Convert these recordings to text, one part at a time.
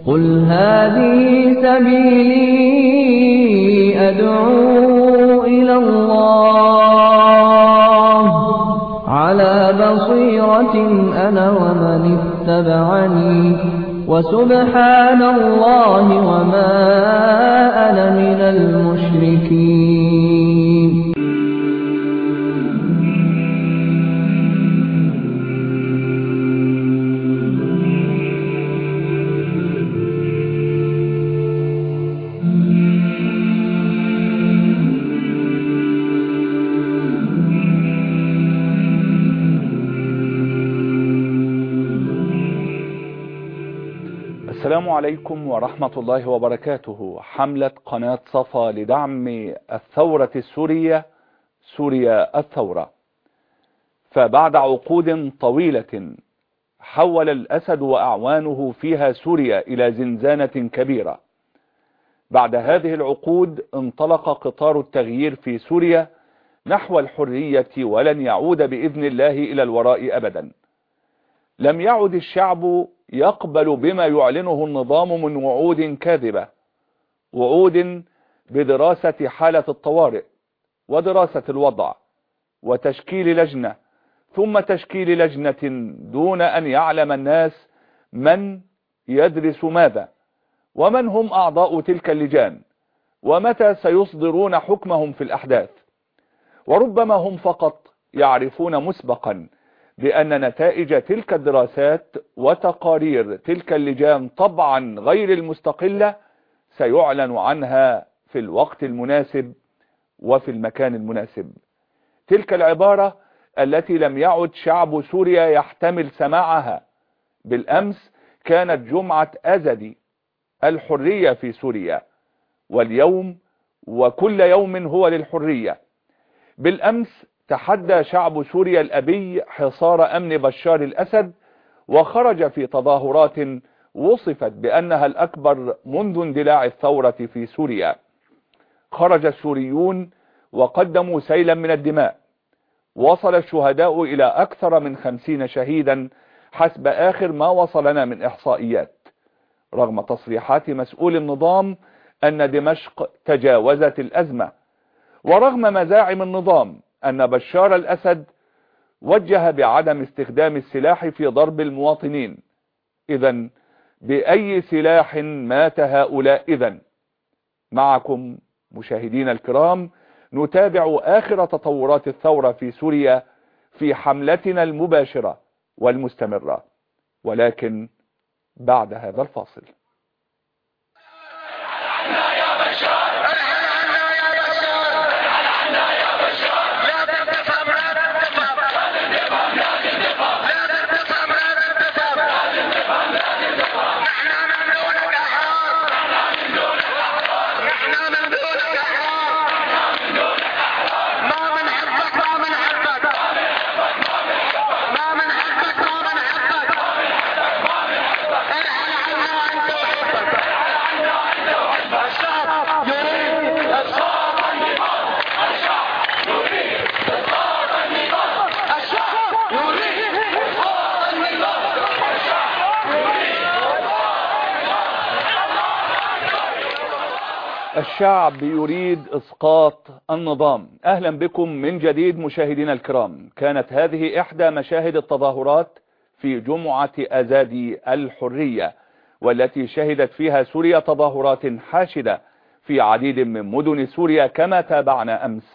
قل هذه سبيلي أدعو إلى الله على بصيرة أنا ومن اتبعني وسبحان الله وما أنا من المشركين. السلام عليكم ورحمة الله وبركاته. حملة قناة صفا لدعم الثورة السورية سوريا الثورة. فبعد عقود طويلة حول الأسد وأعوانه فيها سوريا إلى زنزانة كبيرة، بعد هذه العقود انطلق قطار التغيير في سوريا نحو الحرية ولن يعود بإذن الله إلى الوراء أبدا. لم يعد الشعب يقبل بما يعلنه النظام من وعود كاذبة، وعود بدراسة حالة الطوارئ ودراسة الوضع وتشكيل لجنة ثم تشكيل لجنة دون أن يعلم الناس من يدرس ماذا ومن هم أعضاء تلك اللجان ومتى سيصدرون حكمهم في الأحداث. وربما هم فقط يعرفون مسبقا بأن نتائج تلك الدراسات وتقارير تلك اللجان طبعا غير المستقلة سيعلن عنها في الوقت المناسب وفي المكان المناسب. تلك العبارة التي لم يعد شعب سوريا يحتمل سماعها. بالأمس كانت جمعة أزدي الحرية في سوريا، واليوم وكل يوم هو للحرية. بالأمس تحدى شعب سوريا الأبي حصار أمن بشار الأسد، وخرج في تظاهرات وصفت بأنها الأكبر منذ اندلاع الثورة في سوريا. خرج السوريون وقدموا سيلا من الدماء، وصل الشهداء إلى أكثر من 50 شهيدا حسب آخر ما وصلنا من إحصائيات، رغم تصريحات مسؤول النظام أن دمشق تجاوزت الأزمة، ورغم مزاعم النظام أن بشار الأسد وجه بعدم استخدام السلاح في ضرب المواطنين. إذن بأي سلاح مات هؤلاء؟ إذن معكم مشاهدينا الكرام نتابع آخر تطورات الثورة في سوريا في حملتنا المباشرة والمستمرة، ولكن بعد هذا الفاصل. الشعب يريد إسقاط النظام. أهلا بكم من جديد مشاهدينا الكرام. كانت هذه إحدى مشاهد التظاهرات في جمعة أزادي الحرية، والتي شهدت فيها سوريا تظاهرات حاشدة في عديد من مدن سوريا كما تابعنا أمس.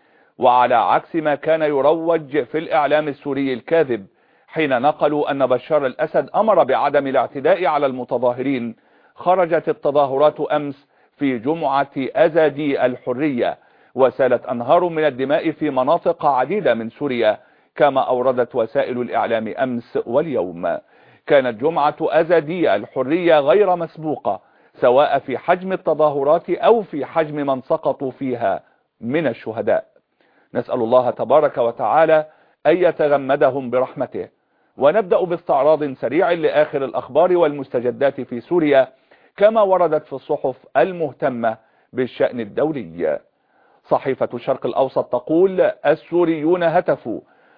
وعلى عكس ما كان يروج في الإعلام السوري الكاذب حين نقلوا أن بشار الأسد أمر بعدم الاعتداء على المتظاهرين، خرجت التظاهرات أمس في جمعة أزادي الحرية وسالت أنهار من الدماء في مناطق عديدة من سوريا كما أوردت وسائل الإعلام أمس واليوم. كانت جمعة أزادي الحرية غير مسبوقة سواء في حجم التظاهرات أو في حجم من سقطوا فيها من الشهداء. نسأل الله تبارك وتعالى أن يتغمدهم برحمته. ونبدأ باستعراض سريع لآخر الأخبار والمستجدات في سوريا كما وردت في الصحف المهتمة بالشأن الدولي. صحيفة الشرق الأوسط تقول: السوريون هتفوا،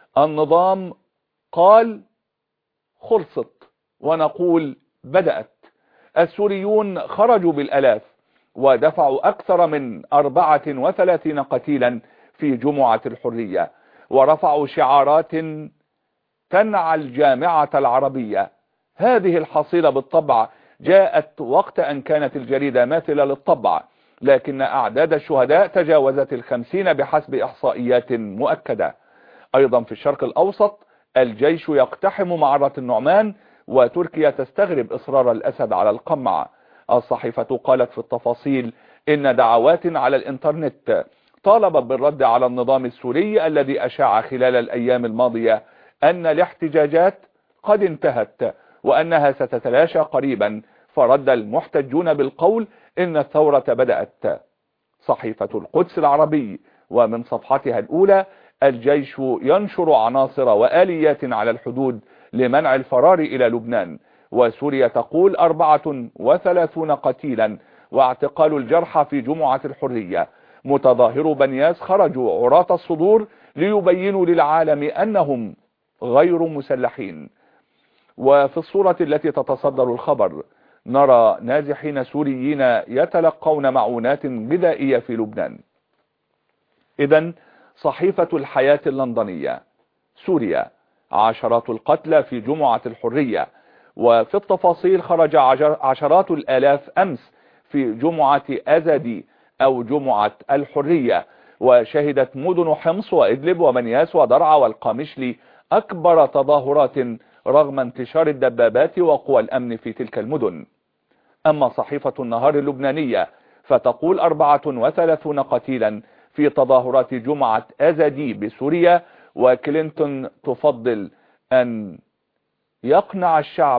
النظام قال خلصت، ونقول بدأت. السوريون خرجوا بالآلاف ودفعوا أكثر من 34 قتيلا في جمعة الحرية، ورفعوا شعارات تنعى الجامعة العربية. هذه الحصيلة بالطبع جاءت وقت أن كانت الجريدة ماثلة للطبع، لكن أعداد الشهداء تجاوزت 50 بحسب إحصائيات مؤكدة. أيضا في الشرق الأوسط الجيش يقتحم معرة النعمان، وتركيا تستغرب إصرار الأسد على القمع. الصحيفة قالت في التفاصيل إن دعوات على الإنترنت طالبت بالرد على النظام السوري الذي أشاع خلال الأيام الماضية أن الاحتجاجات قد انتهت وأنها ستتلاشى قريبا، فرد المحتجون بالقول إن الثورة بدأت. صحيفة القدس العربي ومن صفحتها الأولى: الجيش ينشر عناصر وآليات على الحدود لمنع الفرار إلى لبنان، وسوريا تقول 34 قتيلا واعتقال الجرحى في جمعة الحرية. متظاهرو بنياس خرجوا عراة الصدور ليبينوا للعالم أنهم غير مسلحين. وفي الصورة التي تتصدر الخبر نرى نازحين سوريين يتلقون معونات غذائية في لبنان. إذن صحيفة الحياة اللندنية: سوريا عشرات القتلى في جمعة الحرية. وفي التفاصيل: خرج عشرات الآلاف أمس في جمعة أزدي أو جمعة الحرية، وشهدت مدن حمص وإدلب وبنياس ودرعا والقامشلي أكبر تظاهرات رغم انتشار الدبابات وقوى الأمن في تلك المدن. أما صحيفة النهار اللبنانية فتقول 34 قتيلا في تظاهرات جمعة أزدي بسوريا، وكلينتون تفضل أن يقنع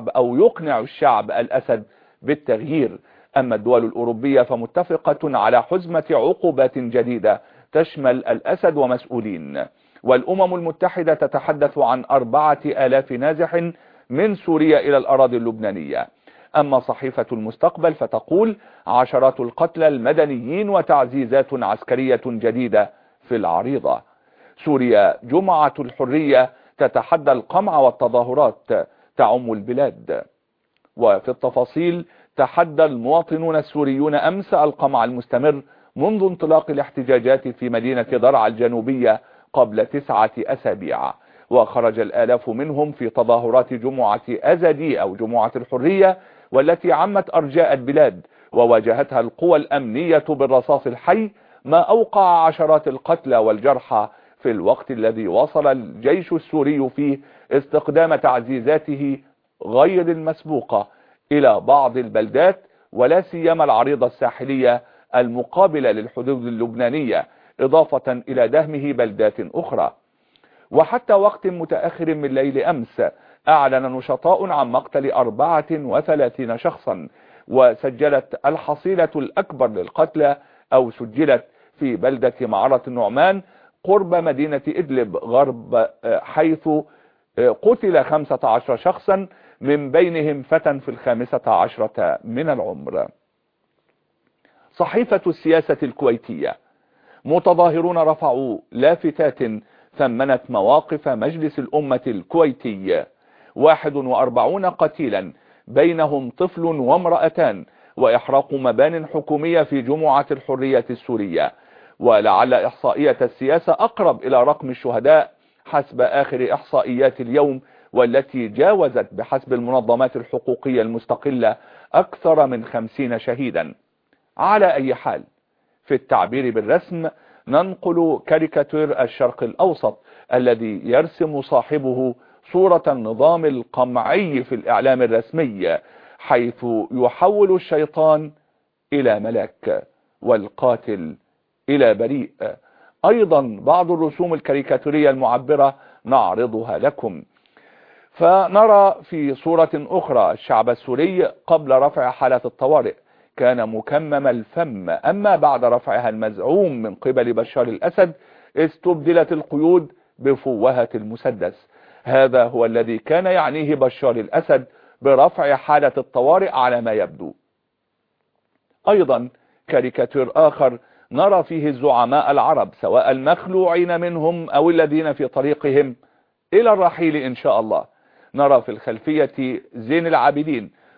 الشعب الأسد بالتغيير. أما الدول الأوروبية فمتفقة على حزمة عقوبات جديدة تشمل الأسد ومسؤولين، والأمم المتحدة تتحدث عن 4000 نازح من سوريا إلى الأراضي اللبنانية. أما صحيفة المستقبل فتقول عشرات القتلى المدنيين وتعزيزات عسكرية جديدة في العريضة. سوريا جمعة الحرية تتحدى القمع والتظاهرات تعم البلاد. وفي التفاصيل: تحدى المواطنون السوريون أمس القمع المستمر منذ انطلاق الاحتجاجات في مدينة درعا الجنوبية قبل 9 أسابيع، وخرج الآلاف منهم في تظاهرات جمعة أزدي أو جمعة الحرية، والتي عمت أرجاء البلاد وواجهتها القوى الأمنية بالرصاص الحي، ما أوقع عشرات القتلى والجرحى في الوقت الذي وصل الجيش السوري فيه استخدام تعزيزاته غير المسبوقة إلى بعض البلدات، ولا سيما العريضة الساحلية المقابلة للحدود اللبنانية، إضافة إلى دهمه بلدات أخرى. وحتى وقت متأخر من ليل أمس أعلن نشطاء عن مقتل 34 شخصا، وسجلت الحصيلة الأكبر للقتلى أو سجلت في بلدة معرة النعمان قرب مدينة إدلب غرب، حيث قتل 15 شخصا من بينهم فتى في 15 من العمر. صحيفة السياسة الكويتية: متظاهرون رفعوا لافتات ثمنت مواقف مجلس الأمة الكويتي. 41 قتيلا بينهم طفل وامرأتان، وإحراق مبان حكومية في جمعة الحرية السورية. ولعل إحصائية السياسة أقرب إلى رقم الشهداء حسب آخر إحصائيات اليوم، والتي جاوزت بحسب المنظمات الحقوقية المستقلة أكثر من 50 شهيدا. على أي حال، في التعبير بالرسم ننقل كاريكاتير الشرق الأوسط الذي يرسم صاحبه صورة النظام القمعي في الإعلام الرسمي، حيث يحول الشيطان إلى ملاك والقاتل إلى بريء. أيضا بعض الرسوم الكاريكاتورية المعبرة نعرضها لكم. فنرى في صورة أخرى الشعب السوري قبل رفع حالة الطوارئ كان مكمم الفم، أما بعد رفعها المزعوم من قبل بشار الأسد استبدلت القيود بفوهة المسدس. هذا هو الذي كان يعنيه بشار الأسد برفع حالة الطوارئ على ما يبدو. أيضا كاريكاتير آخر نرى فيه الزعماء العرب سواء المخلوعين منهم أو الذين في طريقهم إلى الرحيل إن شاء الله. نرى في الخلفية زين العابدين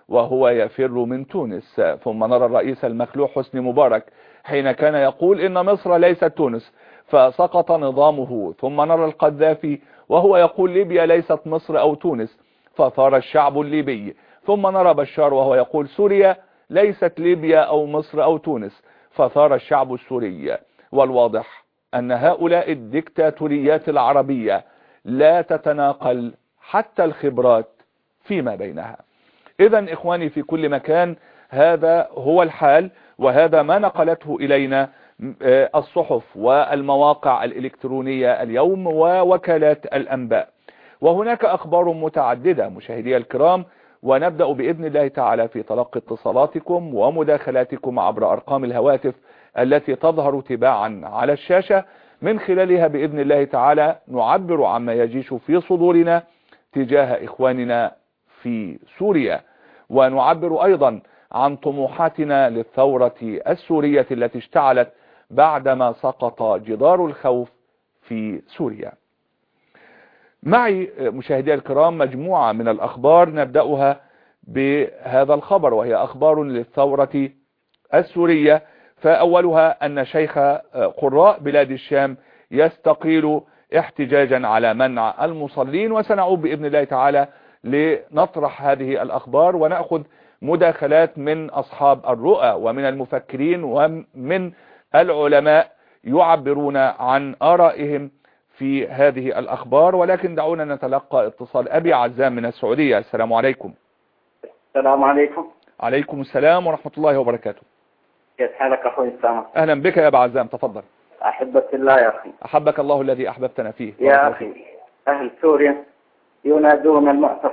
وهو يفر من تونس. ثم نرى الرئيس المخلوع حسني مبارك حين كان يقول إن مصر ليست تونس فسقط نظامه. ثم نرى القذافي وهو يقول ليبيا ليست مصر أو تونس فثار الشعب الليبي. ثم نرى بشار وهو يقول سوريا ليست ليبيا أو مصر أو تونس فثار الشعب السوري. والواضح أن هؤلاء الدكتاتوريات العربية لا تتناقل حتى الخبرات فيما بينها. إذن إخواني في كل مكان هذا هو الحال، وهذا ما نقلته إلينا الصحف والمواقع الإلكترونية اليوم ووكالات الأنباء. وهناك أخبار متعددة مشاهدي الكرام، ونبدأ بإذن الله تعالى في تلقي اتصالاتكم ومداخلاتكم عبر أرقام الهواتف التي تظهر تباعا على الشاشة. من خلالها بإذن الله تعالى نعبر عما يجيش في صدورنا تجاه إخواننا في سوريا، ونعبر أيضا عن طموحاتنا للثورة السورية التي اشتعلت بعدما سقط جدار الخوف في سوريا. معي مشاهدي الكرام مجموعة من الأخبار نبدأها بهذا الخبر، وهي أخبار للثورة السورية. فأولها أن شيخ قراء بلاد الشام يستقيل احتجاجا على منع المصلين، وسنعود بإذن الله تعالى لنطرح هذه الأخبار ونأخذ مداخلات من أصحاب الرؤى ومن المفكرين ومن العلماء يعبرون عن آرائهم في هذه الأخبار. ولكن دعونا نتلقى اتصال أبي عزام من السعودية. السلام عليكم. السلام عليكم. عليكم السلام ورحمة الله وبركاته. كيف حالك أخوي أسامة؟ أهلا بك يا أبا عزام، تفضل. أحبك الله يا أخي. أحبك الله الذي أحببتنا فيه يا أخي، أهل سوريا ينادون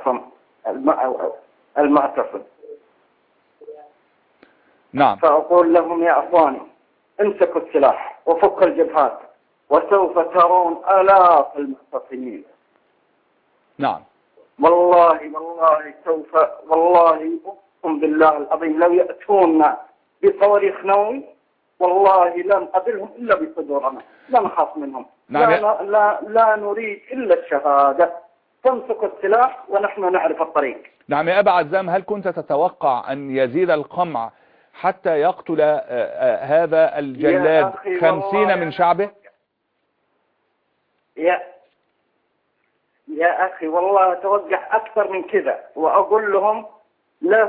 المعتصم. نعم. فأقول لهم يا أخواني امسكوا السلاح وفك الجبهات وسوف ترون آلاف المعتصمين. نعم. والله سوف، والله أقسم بالله العظيم لو يأتونا بصواريخ نووي والله لا نقبلهم إلا بصدورنا، لا نخاف منهم. نعم. لا نريد إلا الشهادة. تمسك السلاح ونحن نعرف الطريق. نعم يا أبا عزام، هل كنت تتوقع أن يزيد القمع حتى يقتل هذا الجلاد 50 من شعبه؟ يا أخي والله أتوقع أكثر من كذا، وأقول لهم لا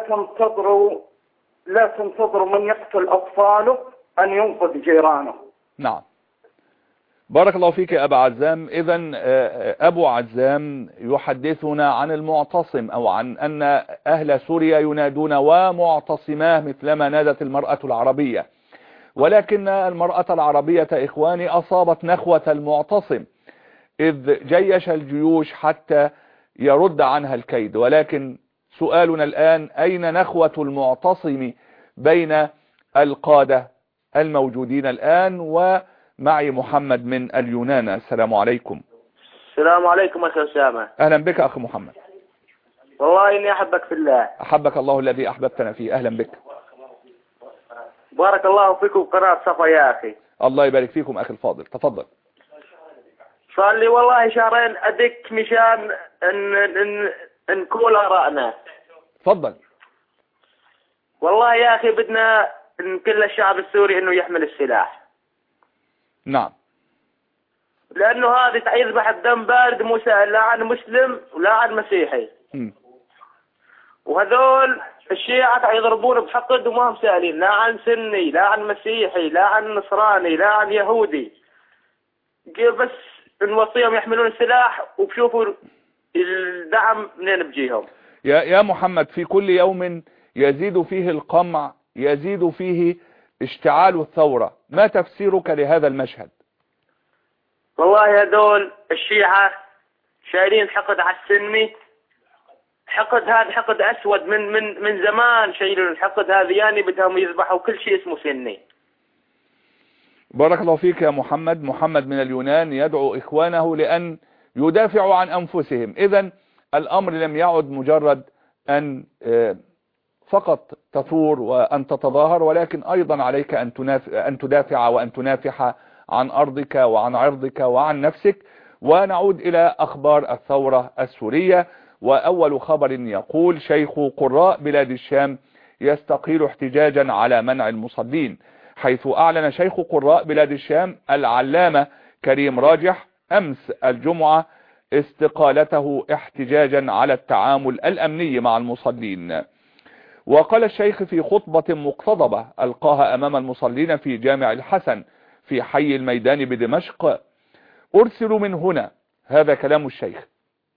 تنتظروا من يقتل أطفاله أن ينقذ جيرانه. نعم، بارك الله فيك يا أبا عزام. إذن أبو عزام يحدثنا عن المعتصم، أو عن أن أهل سوريا ينادون ومعتصماه مثلما نادت المرأة العربية، ولكن المرأة العربية إخواني أصابت نخوة المعتصم إذ جيش الجيوش حتى يرد عنها الكيد. ولكن سؤالنا الآن أين نخوة المعتصم بين القادة الموجودين الآن؟ ومعي محمد من اليونان. السلام عليكم. السلام عليكم أخي أسامة. أهلا بك أخي محمد. والله إني أحبك في الله. أحبك الله الذي أحببتنا فيه. أهلا بك. بارك الله فيكم قناة صفا يا أخي. الله يبارك فيكم أخي الفاضل، تفضل. صار لي والله شهرين أدك مشان نقول آرائنا. تفضل. والله يا أخي بدنا كل الشعب السوري إنه يحمل السلاح. نعم. لأنه هذا يذبح الدم بارد مسائل، لا عن مسلم ولا عن مسيحي. وهذول الشيعة يضربون بحقد وما هم سائلين لا عن سني لا عن مسيحي لا عن نصراني لا عن يهودي. بس نوصيهم يحملون السلاح وبشوفوا الدعم منين بجيهم. يا محمد، في كل يوم يزيد فيه القمع، يزيد فيه اشتعال الثورة، ما تفسيرك لهذا المشهد؟ والله هذول الشيعة شايلين حقد على السني، حقد هذا حقد أسود من زمان شايلين الحقد هذا، يعني بدهم يذبحوا كل شيء اسمه سني. بارك الله فيك يا محمد. محمد من اليونان يدعو إخوانه لأن يدافعوا عن أنفسهم. إذن الأمر لم يعد مجرد أن فقط تثور وأن تتظاهر، ولكن أيضا عليك أن تدافع وأن تنافح عن أرضك وعن عرضك وعن نفسك. ونعود إلى أخبار الثورة السورية، وأول خبر يقول: شيخ قراء بلاد الشام يستقيل احتجاجا على منع المصلين، حيث أعلن شيخ قراء بلاد الشام العلامة كريم راجح أمس الجمعة استقالته احتجاجا على التعامل الأمني مع المصلين. وقال الشيخ في خطبة مقتضبة ألقاها أمام المصلين في جامع الحسن في حي الميدان بدمشق: أرسل من هنا، هذا كلام الشيخ،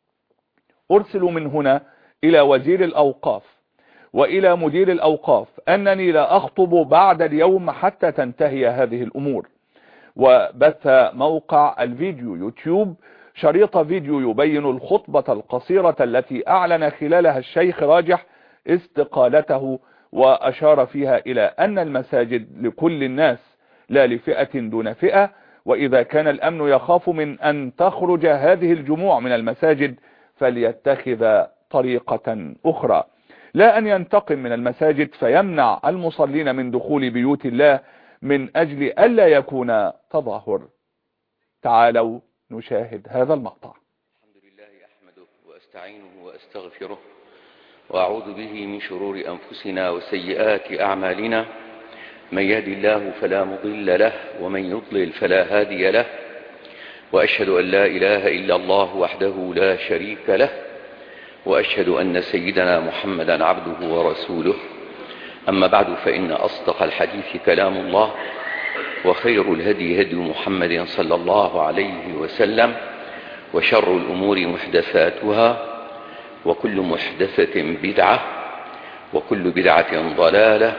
أرسل من هنا إلى وزير الأوقاف وإلى مدير الأوقاف أنني لا أخطب بعد اليوم حتى تنتهي هذه الأمور. وبث موقع الفيديو يوتيوب شريط فيديو يبين الخطبة القصيرة التي أعلن خلالها الشيخ راجح استقالته، وأشار فيها إلى أن المساجد لكل الناس لا لفئة دون فئة، وإذا كان الأمن يخاف من أن تخرج هذه الجموع من المساجد فليتخذ طريقة أخرى، لا أن ينتقم من المساجد فيمنع المصلين من دخول بيوت الله من أجل ألا يكون تظاهر. تعالوا نشاهد هذا المقطع. الحمد لله أحمده وأستعينه وأستغفره وأعوذ به من شرور أنفسنا وسيئات أعمالنا، من يهد الله فلا مضل له ومن يضلل فلا هادي له، وأشهد أن لا إله إلا الله وحده لا شريك له، وأشهد أن سيدنا محمدا عبده ورسوله. أما بعد، فإن أصدق الحديث كلام الله، وخير الهدي هدي محمد صلى الله عليه وسلم، وشر الأمور محدثاتها، وكل محدثة بدعة، وكل بدعة ضلالة،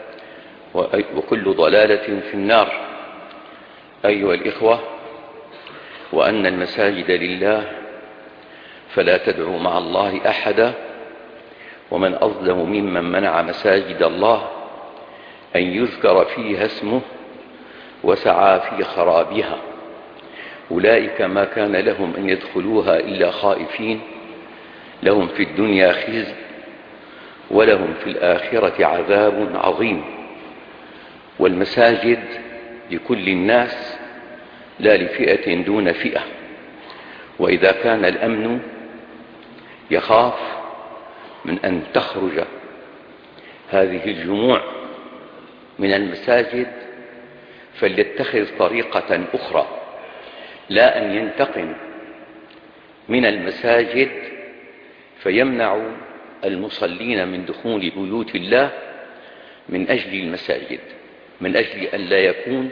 وكل ضلالة في النار. أيها الإخوة، وأن المساجد لله فلا تدعوا مع الله أحدا، ومن أظلم ممن منع مساجد الله أن يذكر فيها اسمه وسعى في خرابها. أولئك ما كان لهم أن يدخلوها إلا خائفين، لهم في الدنيا خزي ولهم في الآخرة عذاب عظيم. والمساجد لكل الناس لا لفئة دون فئة، وإذا كان الأمن يخاف من أن تخرج هذه الجموع من المساجد فليتخذ طريقة أخرى، لا أن ينتقم من المساجد فيمنع المصلين من دخول بيوت الله من أجل المساجد، من أجل أن لا يكون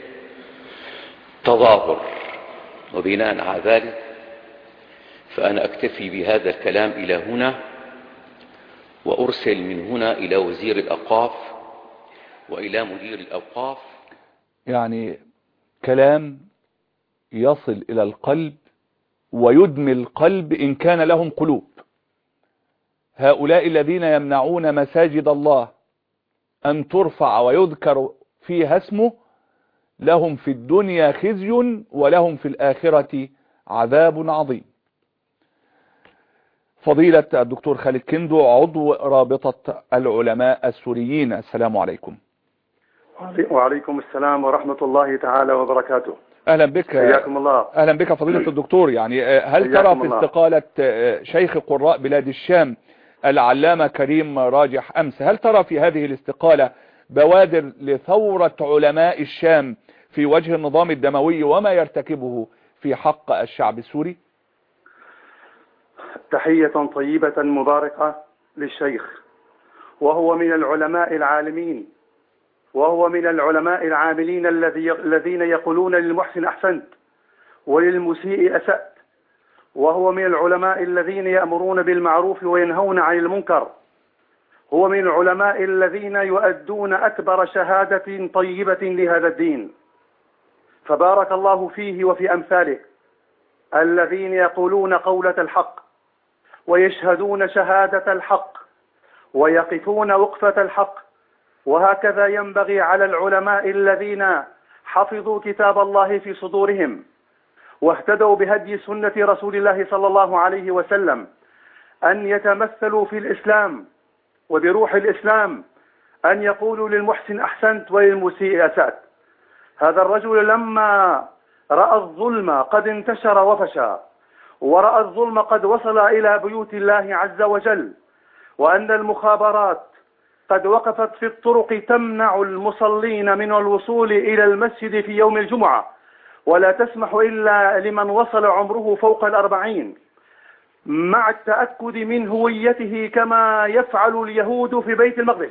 تظاهر. وبناء على ذلك فأنا أكتفي بهذا الكلام إلى هنا، وأرسل من هنا إلى وزير الأوقاف وإلى مدير الأوقاف. يعني كلام يصل إلى القلب ويدمي القلب إن كان لهم قلوب. هؤلاء الذين يمنعون مساجد الله أن ترفع ويذكر فيها اسمه لهم في الدنيا خزي ولهم في الآخرة عذاب عظيم. فضيلة الدكتور خالد كندو، عضو رابطة العلماء السوريين، السلام عليكم. وعليكم السلام ورحمة الله تعالى وبركاته. أهلا بك. حياكم الله. أهلا بك فضيلة الدكتور. يعني هل ترى في استقالة شيخ قراء بلاد الشام العلامة كريم راجح أمس، هل ترى في هذه الاستقالة بوادر لثورة علماء الشام في وجه النظام الدموي وما يرتكبه في حق الشعب السوري؟ تحية طيبة مباركة للشيخ، وهو من العلماء العالمين، وهو من العلماء العاملين الذين يقولون للمحسن أحسنت وللمسيء أسأت، وهو من العلماء الذين يأمرون بالمعروف وينهون عن المنكر، هو من العلماء الذين يؤدون أكبر شهادة طيبة لهذا الدين. فبارك الله فيه وفي أمثاله الذين يقولون قولة الحق ويشهدون شهادة الحق ويقفون وقفة الحق. وهكذا ينبغي على العلماء الذين حفظوا كتاب الله في صدورهم واهتدوا بهدي سنة رسول الله صلى الله عليه وسلم أن يتمثلوا في الإسلام وبروح الإسلام، أن يقولوا للمحسن أحسنت وللمسيء أسأت. هذا الرجل لما رأى الظلم قد انتشر وفشى ورأى الظلم قد وصل إلى بيوت الله عز وجل، وأن المخابرات قد وقفت في الطرق تمنع المصلين من الوصول إلى المسجد في يوم الجمعة، ولا تسمح إلا لمن وصل عمره فوق 40، مع التأكد من هويته كما يفعل اليهود في بيت المقدس.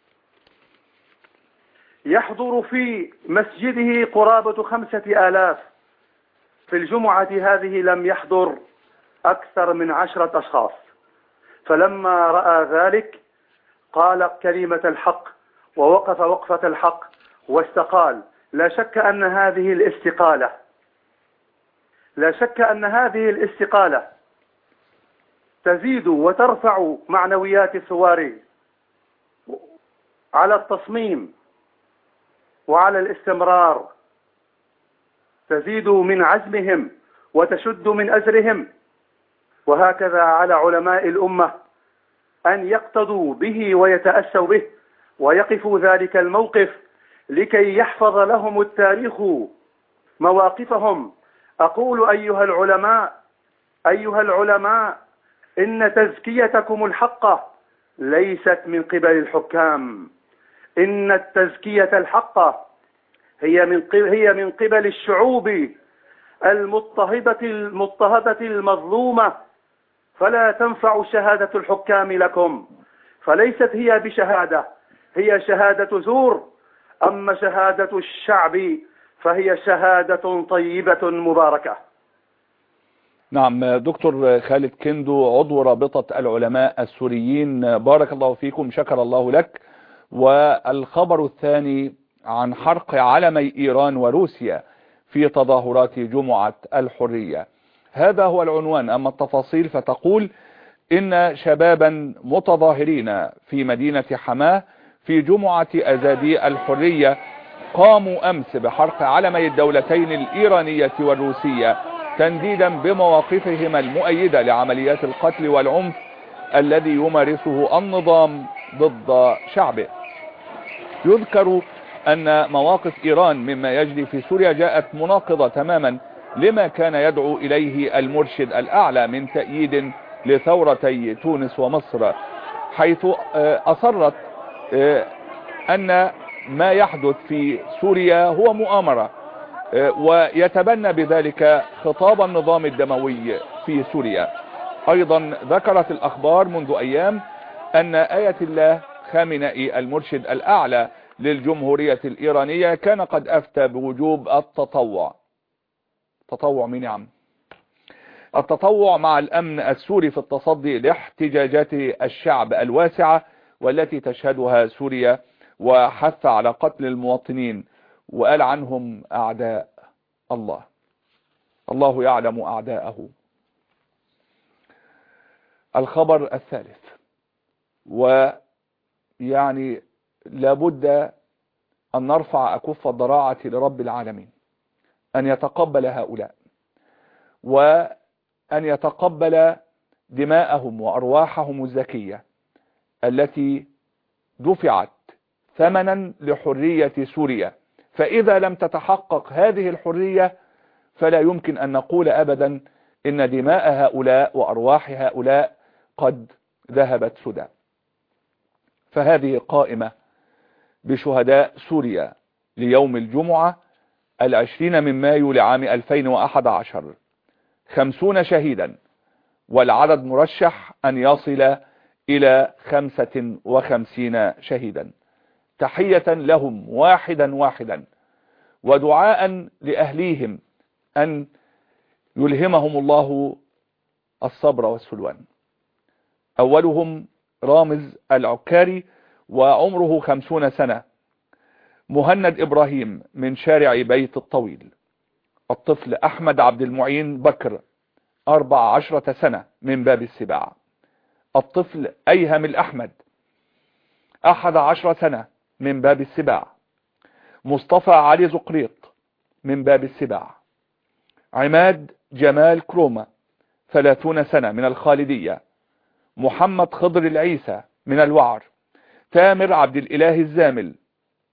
يحضر في مسجده قرابة 5000، في الجمعة هذه لم يحضر أكثر من 10 أشخاص. فلما رأى ذلك قال كلمة الحق ووقف وقفة الحق واستقال. لا شك أن هذه الاستقالة تزيد وترفع معنويات الثوار على التصميم وعلى الاستمرار، تزيد من عزمهم وتشد من أزرهم. وهكذا على علماء الأمة أن يقتدوا به ويتأسوا به ويقفوا ذلك الموقف لكي يحفظ لهم التاريخ مواقفهم. أقول أيها العلماء إن تزكيتكم الحق ليست من قبل الحكام، إن التزكية الحق هي من قبل الشعوب المضطهدة المظلومة. فلا تنفع شهادة الحكام لكم، فليست هي بشهادة، هي شهادة زور. أما شهادة الشعب فهي شهادة طيبة مباركة. نعم دكتور خالد كندو، عضو رابطة العلماء السوريين، بارك الله فيكم، شكر الله لك. والخبر الثاني عن حرق علمي إيران وروسيا في تظاهرات جمعة الحرية، هذا هو العنوان. أما التفاصيل فتقول إن شبابا متظاهرين في مدينة حماه في جمعة أزادي الحرية قاموا أمس بحرق علمي الدولتين الإيرانية والروسية تنديدا بمواقفهما المؤيدة لعمليات القتل والعنف الذي يمارسه النظام ضد شعبه. يذكر أن مواقف إيران مما يجري في سوريا جاءت مناقضة تماما لما كان يدعو إليه المرشد الأعلى من تأييد لثورتي تونس ومصر، حيث أصرت أن ما يحدث في سوريا هو مؤامرة، ويتبنى بذلك خطاب النظام الدموي في سوريا. أيضا ذكرت الأخبار منذ أيام أن آية الله خامنئي المرشد الأعلى للجمهورية الإيرانية كان قد أفتى بوجوب التطوع. تطوع مين يا عم؟ التطوع مع الأمن السوري في التصدي لاحتجاجات الشعب الواسعة والتي تشهدها سوريا، وحث على قتل المواطنين وقال عنهم أعداء الله، الله يعلم أعداءه. الخبر الثالث، ويعني لابد أن نرفع أكف الضراعة لرب العالمين أن يتقبل هؤلاء، وأن يتقبل دماءهم وأرواحهم الزكية التي دفعت ثمنا لحرية سوريا. فإذا لم تتحقق هذه الحرية فلا يمكن أن نقول أبدا إن دماء هؤلاء وأرواح هؤلاء قد ذهبت سدى. فهذه قائمة بشهداء سوريا ليوم الجمعة 20 من مايو لعام 2011، 50 شهيدا، والعدد مرشح أن يصل إلى 55 شهيدا. تحية لهم واحدا واحدا، ودعاء لأهليهم أن يلهمهم الله الصبر والسلوان. أولهم رامز العكاري وعمره 50 سنة، مهند إبراهيم من شارع بيت الطويل. الطفل أحمد عبد المعين بكر 14 سنة من باب السباع. الطفل أيهم الأحمد 11 سنة من باب السباع. مصطفى علي زقريط من باب السباع. عماد جمال كرومة 30 سنة من الخالدية. محمد خضر العيسى من الوعر. تامر عبد الإله الزامل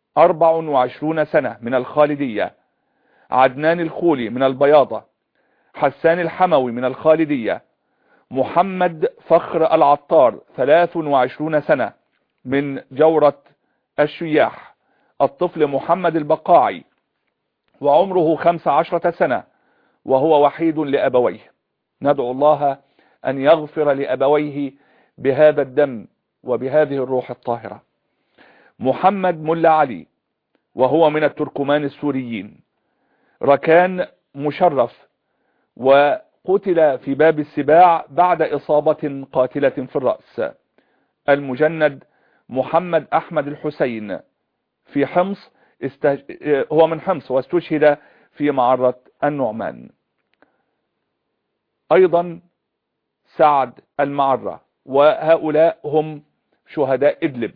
24 سنة من الخالدية. عدنان الخولي من البياضة. حسان الحموي من الخالدية. محمد فخر العطار 23 سنة من جورة الشياح. الطفل محمد البقاعي وعمره 15 سنة وهو وحيد لأبويه. ندعو الله أن يغفر لأبويه بهذا الدم وبهذه الروح الطاهرة. محمد ملا علي وهو من التركمان السوريين. ركان مشرف وقتل في باب السباع بعد إصابة قاتلة في الرأس. المجند محمد أحمد الحسين في حمص، هو من حمص واستشهد في معرة النعمان. أيضا سعد المعرة، وهؤلاء هم شهداء إدلب.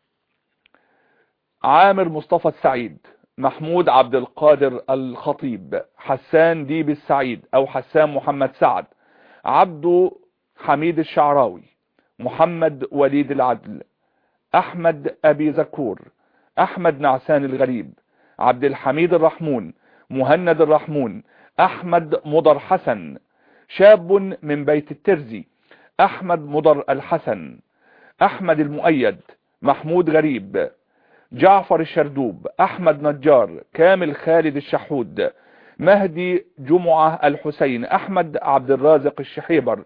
عامر مصطفى السعيد، محمود عبد القادر الخطيب، حسان ديب السعيد أو حسان محمد سعد، عبد حميد الشعراوي، محمد وليد العدل، أحمد أبي زكور، أحمد نعسان الغريب، عبد الحميد الرحمون، مهند الرحمون، أحمد مضر حسن، شاب من بيت الترزي، أحمد مضر الحسن، أحمد المؤيد، محمود غريب، جعفر الشردوب، أحمد نجار، كامل خالد الشحود، مهدي جمعة الحسين، أحمد عبد الرازق الشحيبر،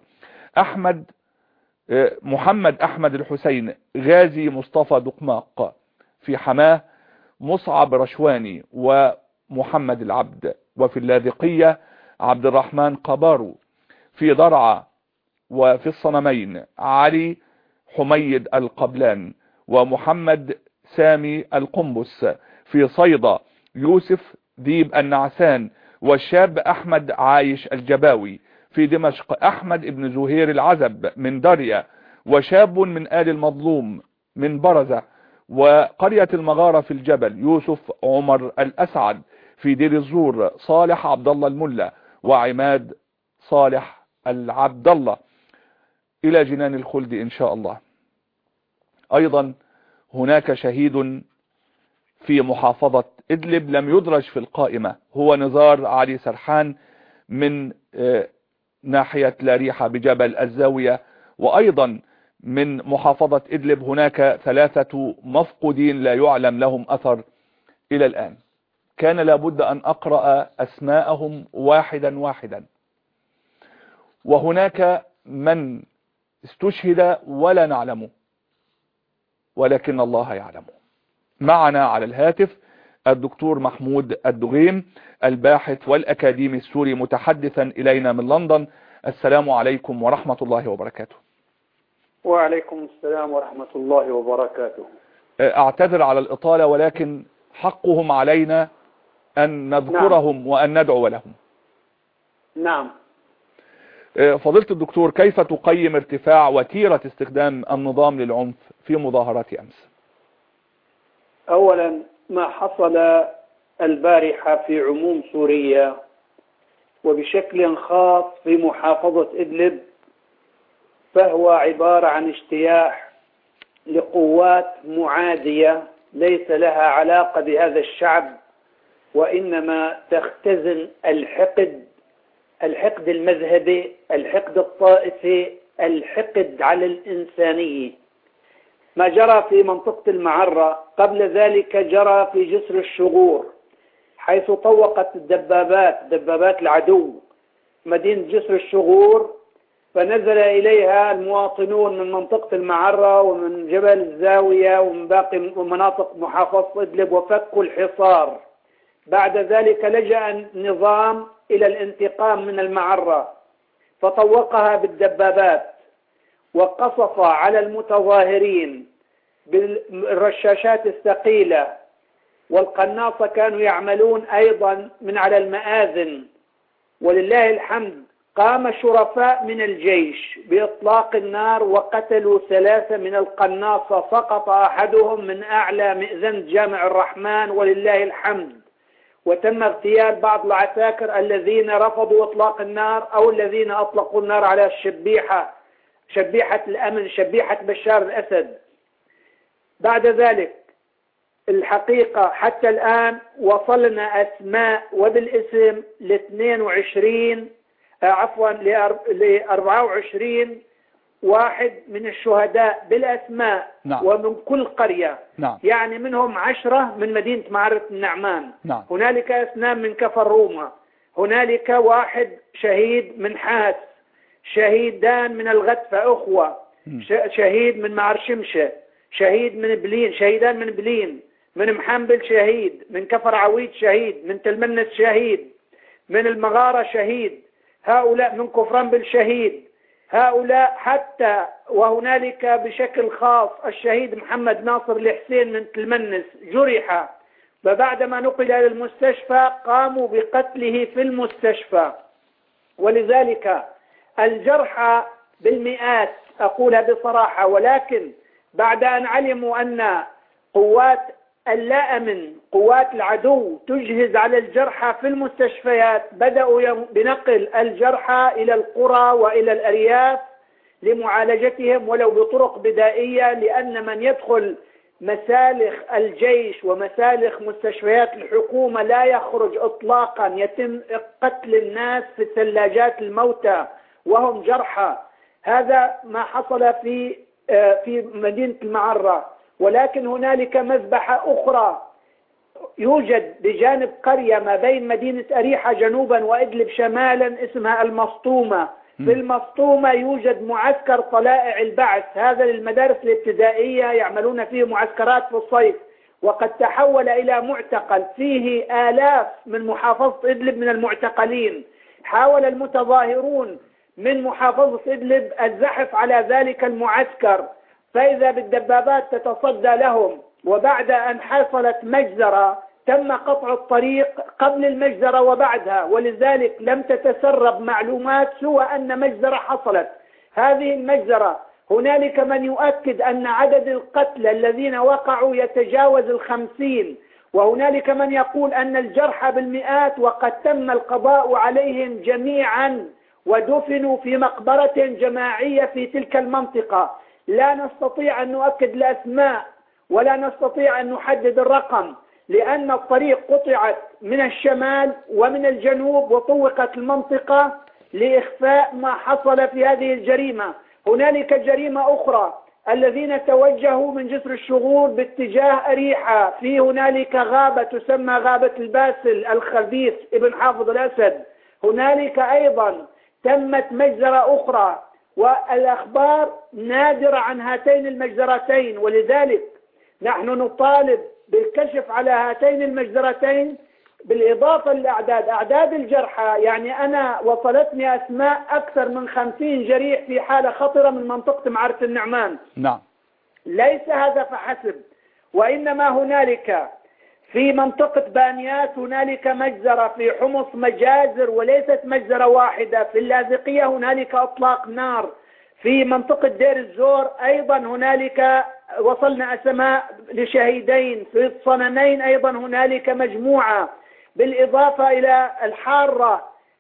محمد أحمد الحسين، غازي مصطفى دقماق. في حماه مصعب رشواني ومحمد العبد. وفي اللاذقية عبد الرحمن قبارو. في ضرعة وفي الصنمين علي حميد القبلان ومحمد سامي القنبس. في صيدا يوسف ديب النعسان والشاب أحمد عايش الجباوي. في دمشق أحمد ابن زهير العزب من دريا، وشاب من آل المظلوم من برزة. وقرية المغارة في الجبل يوسف عمر الأسعد. في دير الزور صالح عبد الله الملا وعماد صالح العبد الله إلى جنان الخلد إن شاء الله. أيضا هناك شهيد في محافظة إدلب لم يدرج في القائمة، هو نزار علي سرحان من ناحية لاريحة بجبل الزاوية. وأيضا من محافظة إدلب هناك 3 مفقودين لا يعلم لهم أثر إلى الآن. كان لابد أن أقرأ أسماءهم واحدا واحدا. وهناك من استشهد ولا نعلمه ولكن الله يعلمه. معنا على الهاتف الدكتور محمود الدغيم الباحث والأكاديمي السوري متحدثا إلينا من لندن. السلام عليكم ورحمة الله وبركاته. وعليكم السلام ورحمة الله وبركاته. أعتذر على الإطالة ولكن حقهم علينا أن نذكرهم. نعم. وأن ندعو لهم. نعم. فضيلة الدكتور، كيف تقيم ارتفاع وتيرة استخدام النظام للعنف في مظاهرات أمس؟ أولا ما حصل البارحة في عموم سوريا وبشكل خاص في محافظة إدلب فهو عبارة عن اجتياح لقوات معادية ليس لها علاقة بهذا الشعب، وإنما تختزن الحقد المذهبي، الحقد الطائفي، الحقد على الإنسانية. ما جرى في منطقة المعرة قبل ذلك جرى في جسر الشغور، حيث طوقت دبابات العدو مدينة جسر الشغور، فنزل إليها المواطنون من منطقة المعرة ومن جبل الزاوية ومن باقي مناطق محافظة إدلب وفكوا الحصار. بعد ذلك لجأ النظام إلى الانتقام من المعرة فطوقها بالدبابات وقصف على المتظاهرين بالرشاشات الثقيلة، والقناصة كانوا يعملون أيضا من على المآذن. ولله الحمد قام شرفاء من الجيش بإطلاق النار وقتلوا 3 من القناصة، سقط أحدهم من أعلى مئذنة جامع الرحمن ولله الحمد. وتم اغتيال بعض العساكر الذين رفضوا إطلاق النار أو الذين أطلقوا النار على شبيحة الأمن، شبيحة بشار الأسد. بعد ذلك الحقيقة حتى الآن وصلنا أسماء وبالاسم ل 22 عفوا ل 24 واحد من الشهداء بالأسماء. نعم. ومن كل قرية. نعم. يعني منهم 10 من مدينة معرة النعمان. نعم. هنالك 2 من كفر روما، هنالك 1 شهيد من حاس، شهيدان من الغدفة أخوة، شهيد من معر شمشة، شهيد من بلين، شهيدان من بلين، من محنبل شهيد، من كفر عويد شهيد، من تلمنس شهيد، من المغارة شهيد، هؤلاء من كفرنبل شهيد، هؤلاء حتى وهنالك بشكل خاص الشهيد محمد ناصر الحسين من تلمنس جرح، فبعدما نقل إلى المستشفى قاموا بقتله في المستشفى. ولذلك الجرحى بالمئات أقولها بصراحة، ولكن بعد أن علموا أن قوات اللائمن قوات العدو تجهز على الجرحى في المستشفيات بدأوا بنقل الجرحى إلى القرى وإلى الأرياف لمعالجتهم ولو بطرق بدائية، لأن من يدخل مسالخ الجيش ومسالخ مستشفيات الحكومة لا يخرج إطلاقا، يتم قتل الناس في الثلاجات الموتى وهم جرحى. هذا ما حصل في مدينة المعرة. ولكن هنالك مذبحة أخرى يوجد بجانب قرية ما بين مدينة أريحة جنوبا وإدلب شمالا اسمها المسطومة. في المسطومة يوجد معسكر طلائع البعث، هذا للمدارس الابتدائية يعملون فيه معسكرات في الصيف، وقد تحول إلى معتقل فيه آلاف من محافظة إدلب من المعتقلين. حاول المتظاهرون من محافظة إدلب الزحف على ذلك المعسكر، فإذا بالدبابات تتصدى لهم، وبعد أن حصلت مجزرة تم قطع الطريق قبل المجزرة وبعدها، ولذلك لم تتسرب معلومات سوى أن مجزرة حصلت. هذه المجزرة هنالك من يؤكد أن عدد القتلى الذين وقعوا يتجاوز 50، وهنالك من يقول أن الجرحى بالمئات وقد تم القضاء عليهم جميعا ودفنوا في مقبرة جماعية في تلك المنطقة. لا نستطيع أن نؤكد الأسماء ولا نستطيع أن نحدد الرقم، لأن الطريق قطعت من الشمال ومن الجنوب وطوقت المنطقة لإخفاء ما حصل في هذه الجريمة. هنالك جريمة أخرى، الذين توجهوا من جسر الشغور باتجاه أريحة، في هنالك غابة تسمى غابة الباسل الخبيث ابن حافظ الأسد، هنالك أيضا تمت مجزرة أخرى، والأخبار نادرة عن هاتين المجزرتين. ولذلك نحن نطالب بالكشف على هاتين المجزرتين، بالإضافة للأعداد، أعداد الجرحى. يعني أنا وصلتني أسماء أكثر من 50 جريح في حالة خطرة من منطقة معرة النعمان. نعم. ليس هذا فحسب، وإنما هنالك في منطقة بانيات هنالك مجزرة، في حمص مجازر وليست مجزرة واحدة، في اللاذقية هنالك أطلاق نار، في منطقة دير الزور أيضا هنالك وصلنا أسماء لشهيدين، في الصنمين أيضا هنالك مجموعة، بالإضافة إلى الحارة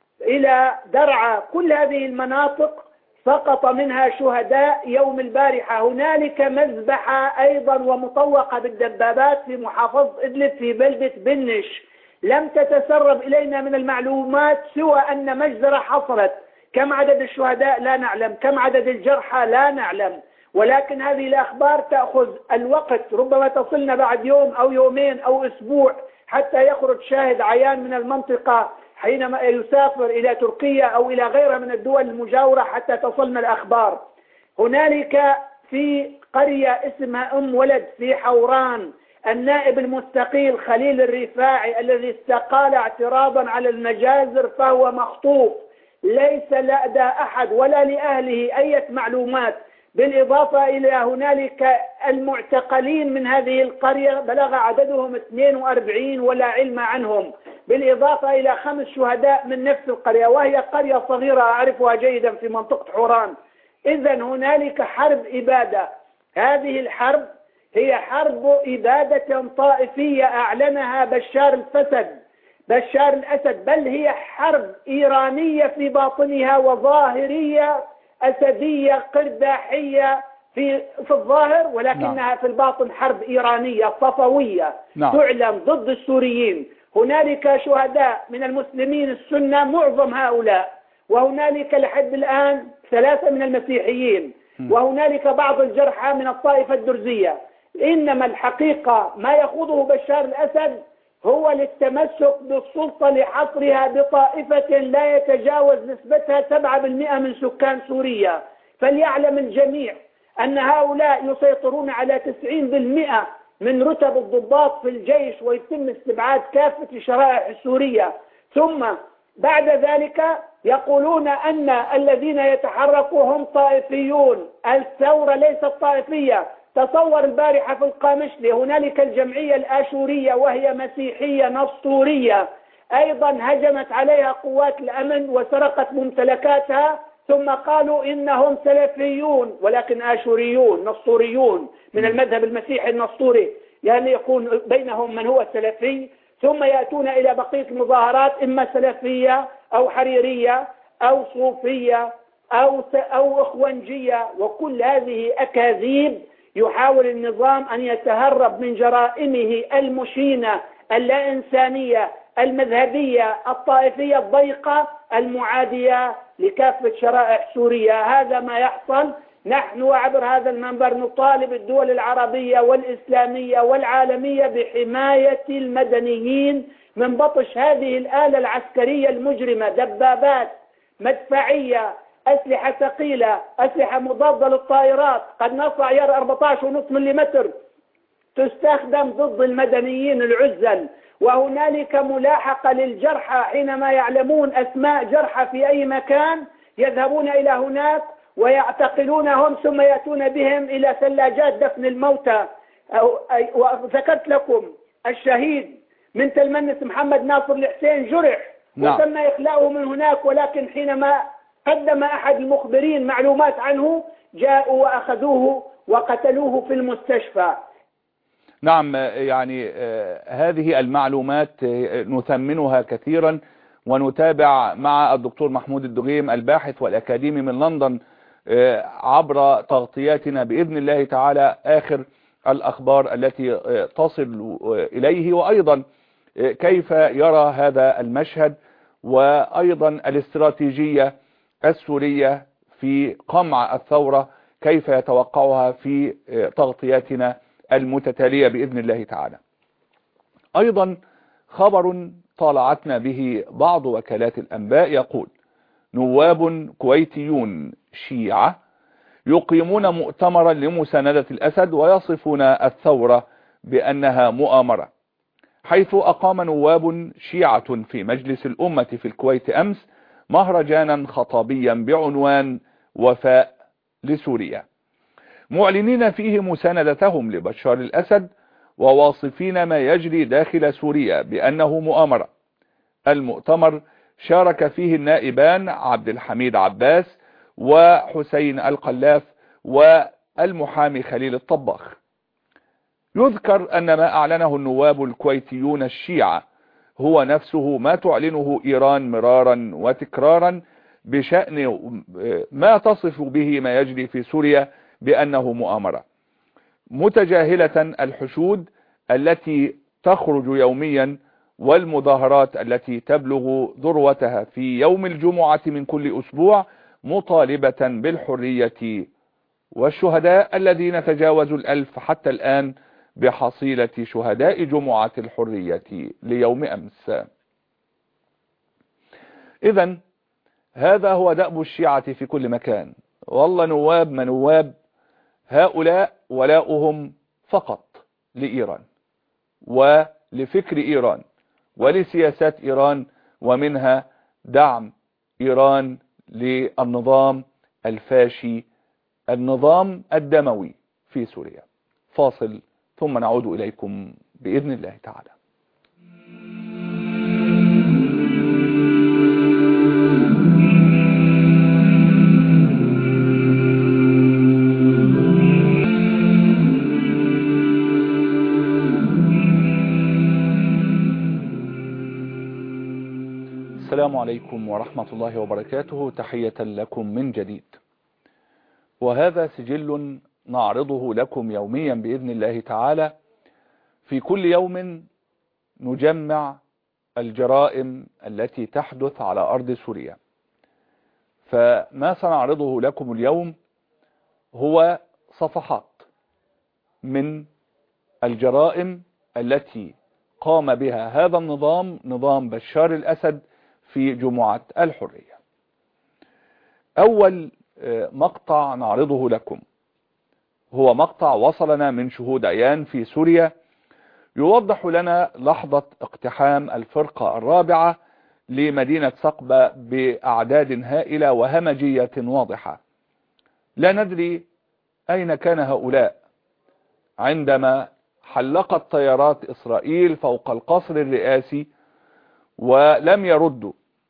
إلى درعا. كل هذه المناطق سقط منها شهداء يوم البارحة. هنالك مذبحة أيضا ومطوقة بالدبابات في محافظة إدلب في بلدة بنش، لم تتسرب إلينا من المعلومات سوى أن مجزرة حصلت. كم عدد الشهداء لا نعلم، كم عدد الجرحى لا نعلم، ولكن هذه الأخبار تأخذ الوقت، ربما تصلنا بعد يوم أو يومين أو أسبوع حتى يخرج شاهد عيان من المنطقة حينما يسافر إلى تركيا أو إلى غيرها من الدول المجاورة حتى تصلنا الأخبار. هنالك في قرية اسمها ولد في حوران، النائب المستقيل خليل الرفاعي الذي استقال اعتراضا على المجازر فهو مخطوف، ليس لدى أحد ولا لأهله أي معلومات. بالإضافة إلى هنالك المعتقلين من هذه القرية بلغ عددهم 42 ولا علم عنهم، بالإضافة إلى 5 شهداء من نفس القرية، وهي قرية صغيرة أعرفها جيدا في منطقة حوران. إذن هنالك حرب إبادة. هذه الحرب هي حرب إبادة طائفية أعلنها بشار الأسد، بل هي حرب إيرانية في باطنها وظاهرية أسدية قرداحية في الظاهر، ولكنها في الباطن حرب إيرانية صفوية تعلن ضد السوريين. هنالك شهداء من المسلمين السنة معظم هؤلاء، وهنالك لحد الآن 3 من المسيحيين، وهنالك بعض الجرحى من الطائفة الدرزية. إنما الحقيقة ما يخوضه بشار الأسد هو للتمسك بالسلطة لحصرها بطائفة لا يتجاوز نسبتها 7% من سكان سوريا. فليعلم الجميع أن هؤلاء يسيطرون على 90% من رتب الضباط في الجيش، ويتم استبعاد كافة الشرائح السورية. ثم بعد ذلك يقولون أن الذين يتحركوا هم طائفيون. الثورة ليست طائفية. تصور البارحة في القامشلي هنالك الجمعية الآشورية وهي مسيحية نسطورية أيضا هجمت عليها قوات الأمن وسرقت ممتلكاتها، ثم قالوا إنهم سلفيون ولكن آشوريون نسطوريون من المذهب المسيحي النسطوري، يعني يكون بينهم من هو سلفي. ثم يأتون إلى بقية المظاهرات إما سلفية أو حريرية أو صوفية أو إخوانجية، وكل هذه أكاذيب يحاول النظام أن يتهرب من جرائمه المشينة اللا إنسانية المذهبية الطائفية الضيقة المعادية لكافة شرائح سوريا. هذا ما يحصل. نحن عبر هذا المنبر نطالب الدول العربية والإسلامية والعالمية بحماية المدنيين من بطش هذه الآلة العسكرية المجرمة. دبابات، مدفعية، أسلحة ثقيلة، أسلحة مضادة للطائرات، قد نص عيار 14.5 ملم تستخدم ضد المدنيين العزل. وهنالك ملاحقة للجرحى حينما يعلمون أسماء جرحى في أي مكان يذهبون إلى هناك ويعتقلونهم ثم يأتون بهم إلى ثلاجات دفن الموتى. وذكرت لكم الشهيد من تلمنس محمد ناصر الحسين جرح وتم إخلاؤه من هناك، ولكن حينما قدم أحد المخبرين معلومات عنه جاءوا وأخذوه وقتلوه في المستشفى. نعم، يعني هذه المعلومات نثمنها كثيرا ونتابع مع الدكتور محمود الدغيم الباحث والأكاديمي من لندن عبر تغطياتنا بإذن الله تعالى آخر الأخبار التي تصل إليه، وأيضا كيف يرى هذا المشهد وأيضا الاستراتيجية السورية في قمع الثورة كيف يتوقعها في تغطياتنا المتتالية بإذن الله تعالى. أيضا خبر طالعتنا به بعض وكالات الأنباء يقول: نواب كويتيون شيعة يقيمون مؤتمرا لمساندة الأسد ويصفون الثورة بأنها مؤامرة، حيث أقام نواب شيعة في مجلس الأمة في الكويت أمس مهرجانا خطابيا بعنوان وفاء لسوريا، معلنين فيه مساندتهم لبشار الأسد وواصفين ما يجري داخل سوريا بأنه مؤامرة. المؤتمر شارك فيه النائبان عبد الحميد عباس وحسين القلاف والمحامي خليل الطباخ. يذكر أن ما أعلنه النواب الكويتيون الشيعة هو نفسه ما تعلنه إيران مرارا وتكرارا بشأن ما تصف به ما يجري في سوريا بأنه مؤامرة، متجاهلة الحشود التي تخرج يوميا والمظاهرات التي تبلغ ذروتها في يوم الجمعة من كل أسبوع، مطالبة بالحرية والشهداء الذين تجاوزوا 1000 حتى الآن بحصيلة شهداء جمعة الحرية ليوم أمس. إذن هذا هو دأب الشيعة في كل مكان. والله نواب ما نواب، هؤلاء ولاؤهم فقط لإيران ولفكر إيران ولسياسات إيران، ومنها دعم إيران للنظام الفاشي، النظام الدموي في سوريا. فاصل ثم نعود إليكم بإذن الله تعالى. السلام عليكم ورحمة الله وبركاته، تحية لكم من جديد. وهذا سجل نعرضه لكم يوميا بإذن الله تعالى. في كل يوم نجمع الجرائم التي تحدث على أرض سوريا، فما سنعرضه لكم اليوم هو صفحات من الجرائم التي قام بها هذا النظام، نظام بشار الأسد، في جمعة الحرية. أول مقطع نعرضه لكم هو مقطع وصلنا من شهود عيان في سوريا، يوضح لنا لحظة اقتحام الفرقة الرابعة لمدينة سقبة بأعداد هائلة وهمجية واضحة. لا ندري أين كان هؤلاء عندما حلقت طيارات إسرائيل فوق القصر الرئاسي ولم يردوا،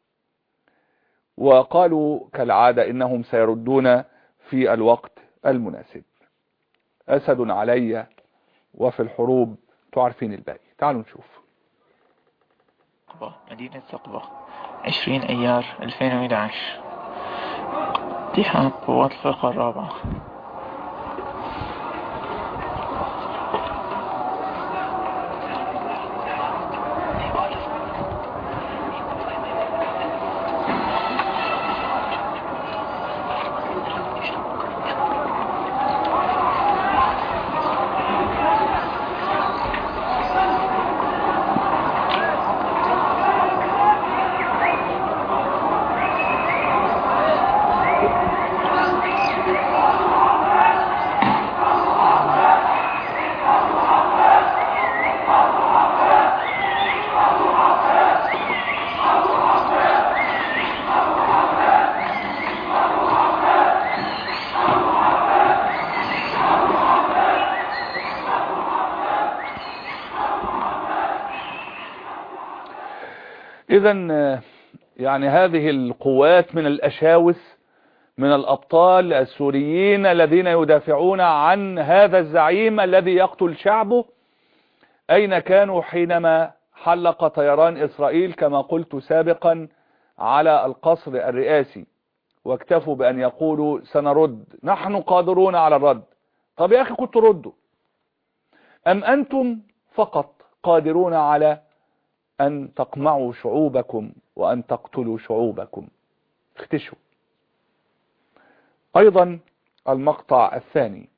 وقالوا كالعادة إنهم سيردون في الوقت المناسب. أسد علي وفي الحروب تعرفين الباقي. تعالوا نشوف. مدينة سقبة 20 أيار 2011. اقتحام قوات الفرقة الرابعة. إذن يعني هذه القوات من الأشاوس، من الأبطال السوريين الذين يدافعون عن هذا الزعيم الذي يقتل شعبه، أين كانوا حينما حلق طيران إسرائيل كما قلت سابقا على القصر الرئاسي، واكتفوا بأن يقولوا سنرد، نحن قادرون على الرد. طب يا أخي كنتوا ردوا، أم أنتم فقط قادرون على أن تقمعوا شعوبكم وأن تقتلوا شعوبكم؟ اختشوا. أيضا المقطع الثاني،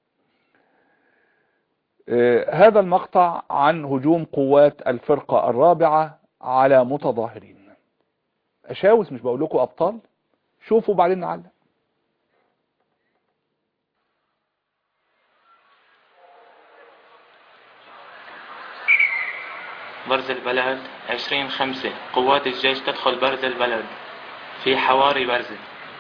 هذا المقطع عن هجوم قوات الفرقة الرابعة على متظاهرين. أشاوس، مش بقول لكم أبطال؟ شوفوا بعدين نعلق. برز البلد 20/5. قوات الجيش تدخل برز البلد في حواري برزة.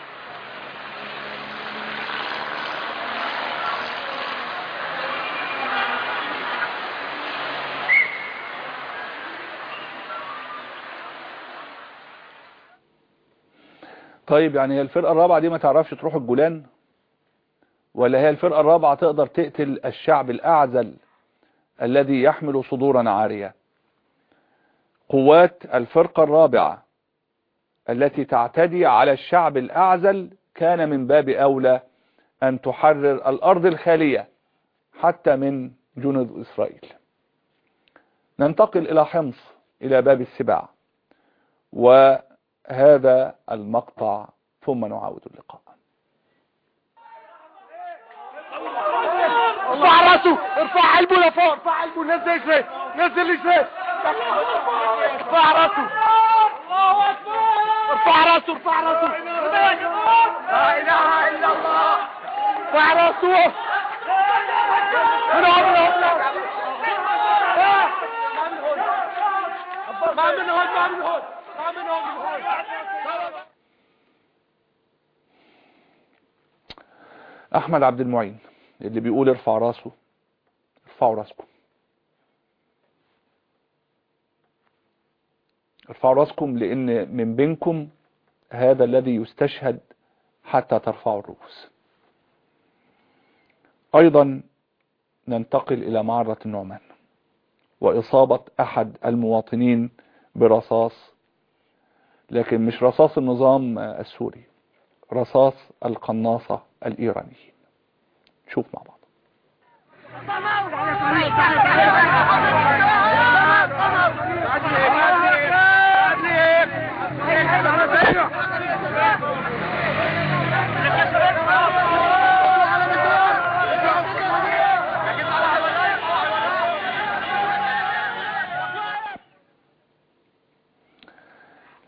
طيب يعني هي الفرقة الرابعة دي ما تعرفش تروح الجولان؟ ولا هي الفرقة الرابعة تقدر تقتل الشعب الأعزل الذي يحمل صدورا عارية؟ قوات الفرقة الرابعة التي تعتدي على الشعب الأعزل كان من باب أولى أن تحرر الأرض الخالية حتى من جنود إسرائيل. ننتقل إلى حمص، إلى باب السباع، وهذا المقطع ثم نعاود اللقاء. ارفع راسه، ارفع قلبه لفوق، ارفع قلبه، نزل رجليه، نزل رجليه، ارفع راسه، ارفع راسه، ارفع راسه، لا اله الا الله، ارفع راسه، من هون أحمد عبد المعين اللي بيقول ارفع راسه، ارفعوا راسكم، ارفعوا راسكم، لأن من بينكم هذا الذي يستشهد حتى ترفعوا الرؤوس. أيضا ننتقل إلى معرة النعمان وإصابة أحد المواطنين برصاص، لكن مش رصاص النظام السوري، رصاص القناصة الإيرانيين. شوف مع بعض.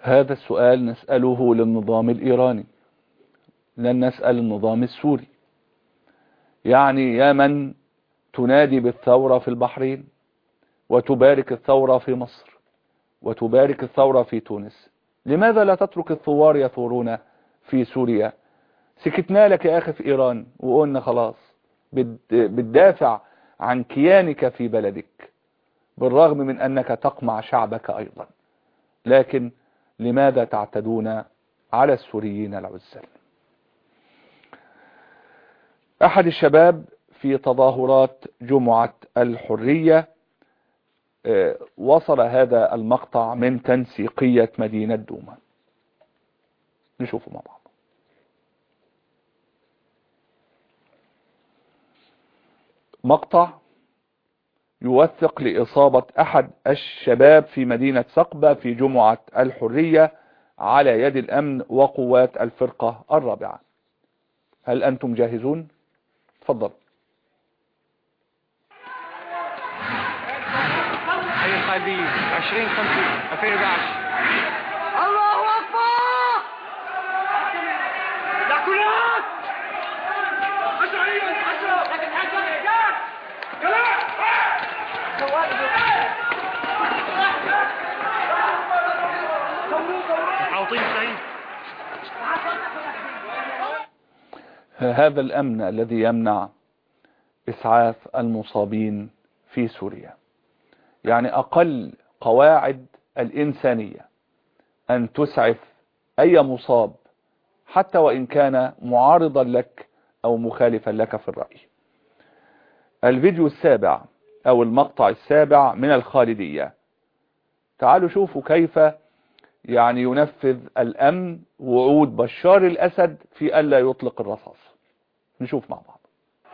هذا السؤال نسأله للنظام الإيراني، لن نسأل النظام السوري. يعني يا من تنادي بالثورة في البحرين وتبارك الثورة في مصر وتبارك الثورة في تونس، لماذا لا تترك الثوار يثورون في سوريا؟ سكتنا لك يا أخي في إيران وقلنا خلاص بتدافع عن كيانك في بلدك بالرغم من أنك تقمع شعبك أيضا، لكن لماذا تعتدون على السوريين العزل؟ أحد الشباب في تظاهرات جمعة الحرية وصل هذا المقطع من تنسيقية مدينة دوما، نشوفه مع بعض. مقطع يوثق لإصابة أحد الشباب في مدينة سقبة في جمعة الحرية على يد الأمن وقوات الفرقة الرابعة. هل أنتم جاهزون؟ تفضل. حي الخالدين 20/5/2011. الله أكبر! لا كلات! هذا الأمن الذي يمنع إسعاف المصابين في سوريا، يعني أقل قواعد الإنسانية أن تسعف أي مصاب حتى وإن كان معارضا لك أو مخالفا لك في الرأي. الفيديو السابع أو المقطع السابع من الخالدية، تعالوا شوفوا كيف يعني ينفذ الأمن وعود بشار الأسد في ألا يطلق الرصاص. نشوف مع بعض.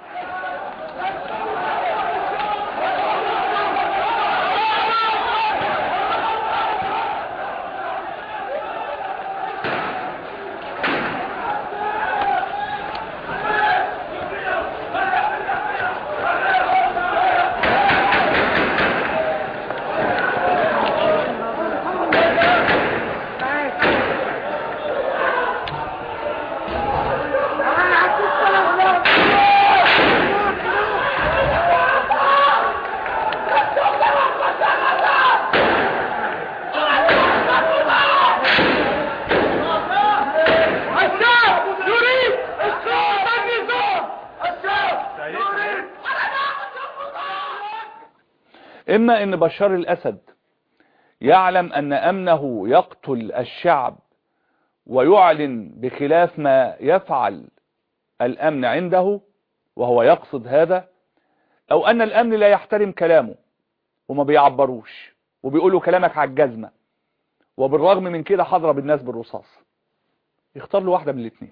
إما أن بشار الأسد يعلم أن أمنه يقتل الشعب ويعلن بخلاف ما يفعل الأمن عنده وهو يقصد هذا، أو أن الأمن لا يحترم كلامه وما بيعبروش وبيقولوا كلامك على الجزمة، وبالرغم من كده هضرب الناس بالرصاص. يختار له واحدة من الاثنين.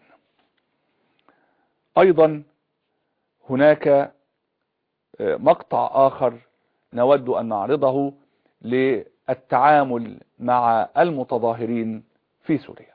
أيضا هناك مقطع آخر نود أن نعرضه للتعامل مع المتظاهرين في سوريا.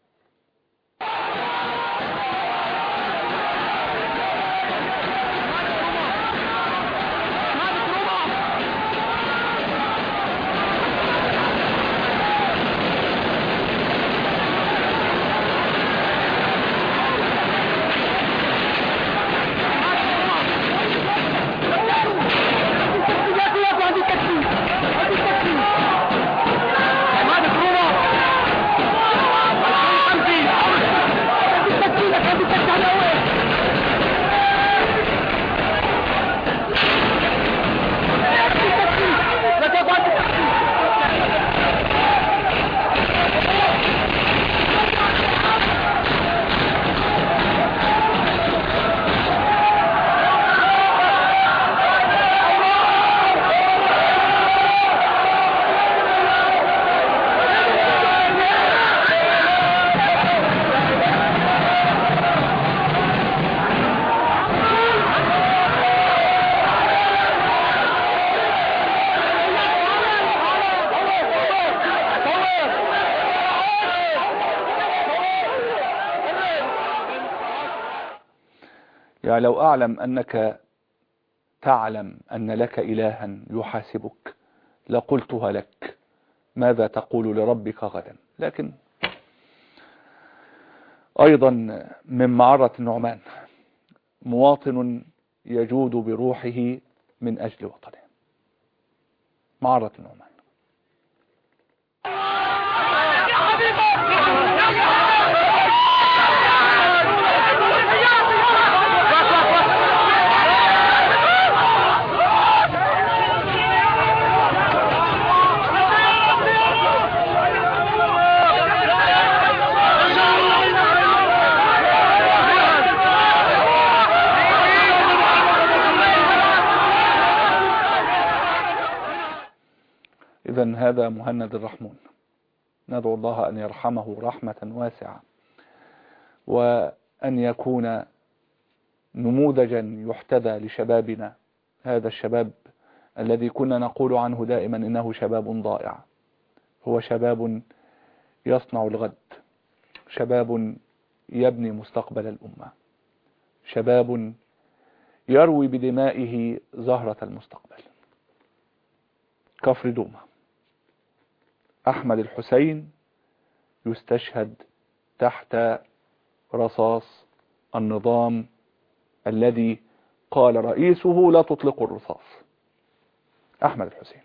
يعني لو أعلم أنك تعلم أن لك إلها يحاسبك لقلتها لك، ماذا تقول لربك غدا؟ لكن أيضا من معرة النعمان مواطن يجود بروحه من أجل وطنه. معرة النعمان. إذن هذا مهند الرحمون، ندعو الله أن يرحمه رحمة واسعة، وأن يكون نموذجا يحتذى لشبابنا، هذا الشباب الذي كنا نقول عنه دائما إنه شباب ضائع. هو شباب يصنع الغد، شباب يبني مستقبل الأمة، شباب يروي بدمائه زهرة المستقبل. كفر دومة، أحمد الحسين يستشهد تحت رصاص النظام الذي قال رئيسه لا تطلقوا الرصاص. أحمد الحسين.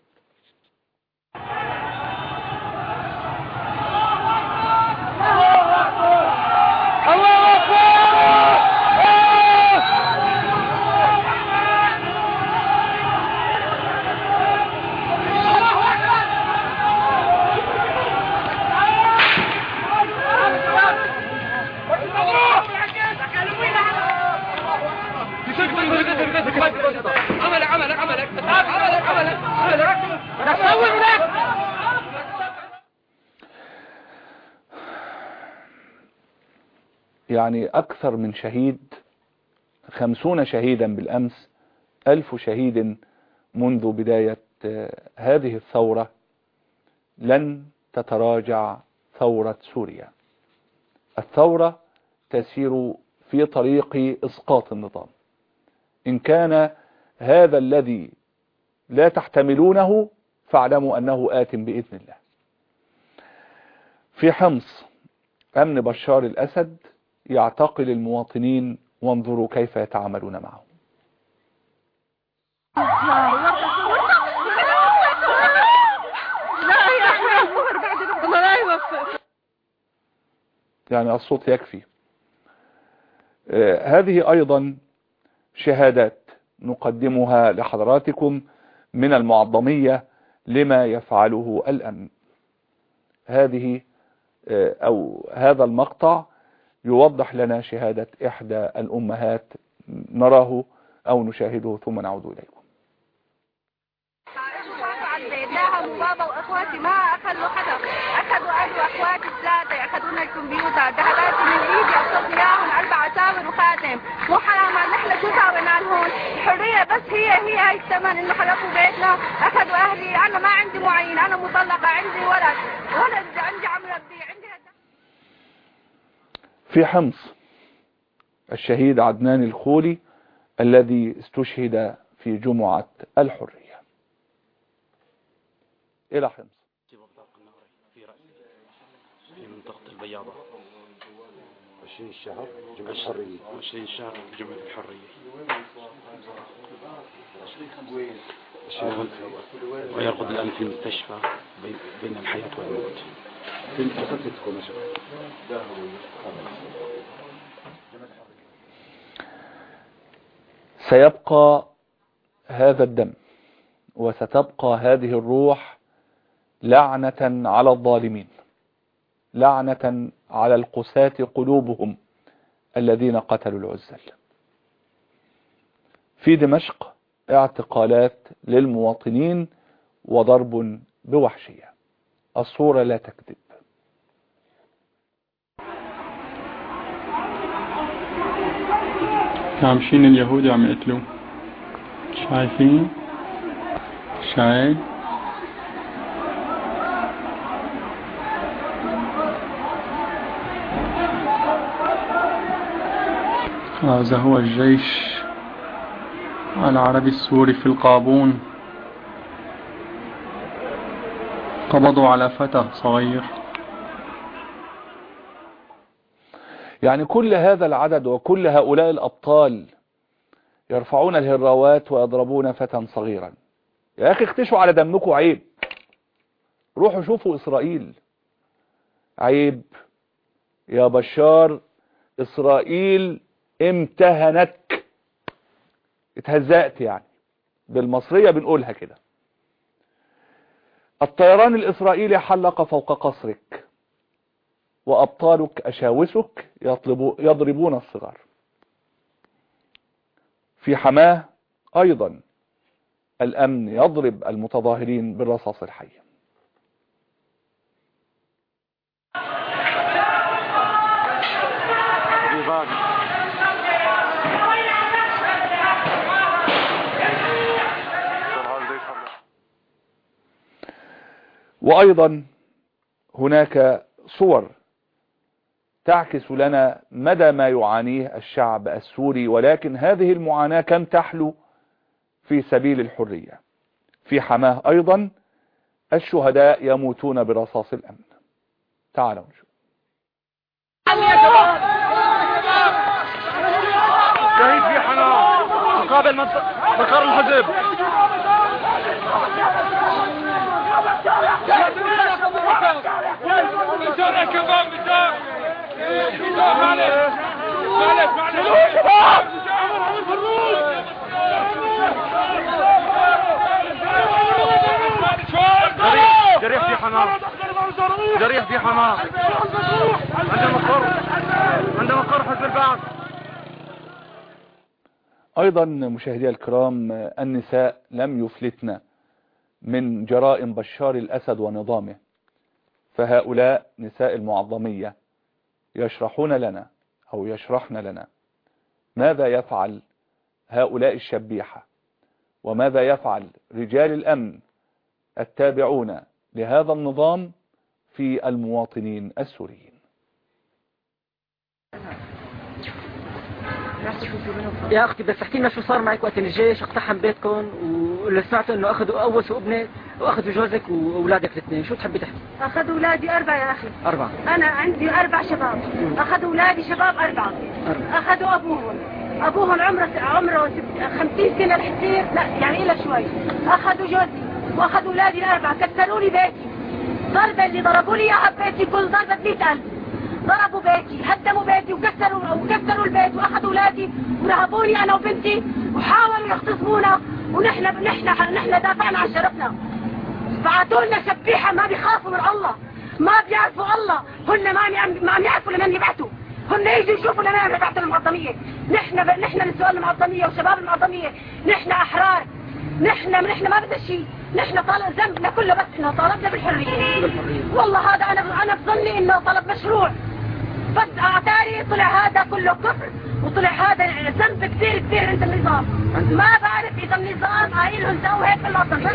يعني أكثر من شهيد، 50 شهيدا بالأمس، 1000 شهيد منذ بداية هذه الثورة. لن تتراجع ثورة سوريا. الثورة تسير في طريق إسقاط النظام. إن كان هذا الذي لا تحتملونه فاعلموا أنه آت بإذن الله. في حمص أمن بشار الأسد يعتقل المواطنين، وانظروا كيف يتعاملون معهم. يعني الصوت يكفي. هذه أيضا شهادات نقدمها لحضراتكم من المعظمية لما يفعله الأمن. هذه أو هذا المقطع يوضح لنا شهادة إحدى الأمهات، نراه أو نشاهده ثم نعود إليكم. بابا واخواتي ما اخذوا حدا، اخذوا اهلي واخواتي ثلاثه، اخذونا الكمبيوتر، ذهباتي من ايدي، اخذت اياهم 4 اساور وخاتم. مو حرام نحن شو ساوينا لهون؟ الحريه بس هي الثمن انه خلقوا بيتنا، اخذوا اهلي. انا ما عندي معين، انا مطلقه، عندي ولد عندي عم ربي، عندي في حمص الشهيد عدنان الخولي الذي استشهد في جمعة الحرية. إلى حمص. في منطقة البياضة 20 شهر جمعة الحرية، 20 شهر جمعة الحرية، ويرقد الآن في المستشفى بين الحياة والموت. في مستشفى يا شباب. سيبقى هذا الدم وستبقى هذه الروح لعنة على الظالمين، لعنة على القساة قلوبهم الذين قتلوا العزل. في دمشق اعتقالات للمواطنين وضرب بوحشية. الصورة لا تكذب. عامشين اليهود عم يقتلوا، شايفين؟ شايف؟ هذا هو الجيش العربي السوري في القابون. قبضوا على فتى صغير يعني كل هذا العدد وكل هؤلاء الأبطال يرفعون الهراوات ويضربون فتى صغيرا. يا أخي اختشوا على دمكم، عيب. روحوا شوفوا إسرائيل، عيب يا بشار. إسرائيل امتهنتك، اتهزأت يعني، بالمصرية بنقولها كده. الطيران الإسرائيلي حلق فوق قصرك، وأبطالك أشاوسك يضربون الصغار. في حماه أيضا الأمن يضرب المتظاهرين بالرصاص الحي. وأيضا هناك صور تعكس لنا مدى ما يعانيه الشعب السوري، ولكن هذه المعاناة كم تحلو في سبيل الحرية. في حماه أيضا الشهداء يموتون برصاص الأمن. تعالوا نشوف. شهيد في حماه مقابل مقر الحزب. جريح في حماه، جريح في حماه، عند مقر حزب البعث. أيضا مشاهدي الكرام، النساء لم يفلتن من جرائم بشار الأسد ونظامه، فهؤلاء نساء المعظمية يشرحون لنا أو يشرحن لنا ماذا يفعل هؤلاء الشبيحة، وماذا يفعل رجال الأمن التابعون لهذا النظام في المواطنين السوريين. يا اختي بس احكي لنا شو صار معك وقت الجيش اقتحم بيتكم، واللي سمعته انه اخذوا اوسوا ابنك واخذوا جوزك واولادك الاثنين. شو تحبي تحكي؟ اخذوا اولادي 4 يا اخي. 4. انا عندي 4 شباب. اخذوا اولادي شباب 4. اخذوا ابوهم عمره 50 سنه رح يصير، لا يعني إلا شوي. اخذوا جوزي واخذوا اولادي ال4، كسروا لي بيتي. ضربه اللي ضربوا لي اياها ببيتي كل ضربه 100,000. ضربوا بيتي، هدموا بيتي وكسروا البيت، واخذوا اولادي ونهبوني انا وبنتي وحاولوا يغتصبونا، ونحن دافعنا عن شرفنا. بعثوا لنا شبيحه ما بيخافوا من الله، ما بيعرفوا الله، هن ما عم يعرفوا لمن يبعثوا، هن يجوا يشوفوا لمن يبعثوا المعظميه. نحن نسوان المعظميه وشباب المعظميه، نحن احرار، نحن ما بدنا شيء، نحن طالب ذنبنا كله بس انه طالبنا بالحريه. والله هذا انا بظني انه طلب مشروع، بس اعتاري طلع هذا كله كفر، وطلع هذا ذنب كثير عند النظام. ما بعرف اذا النظام قايلهم سووا هيك بالمعظميه.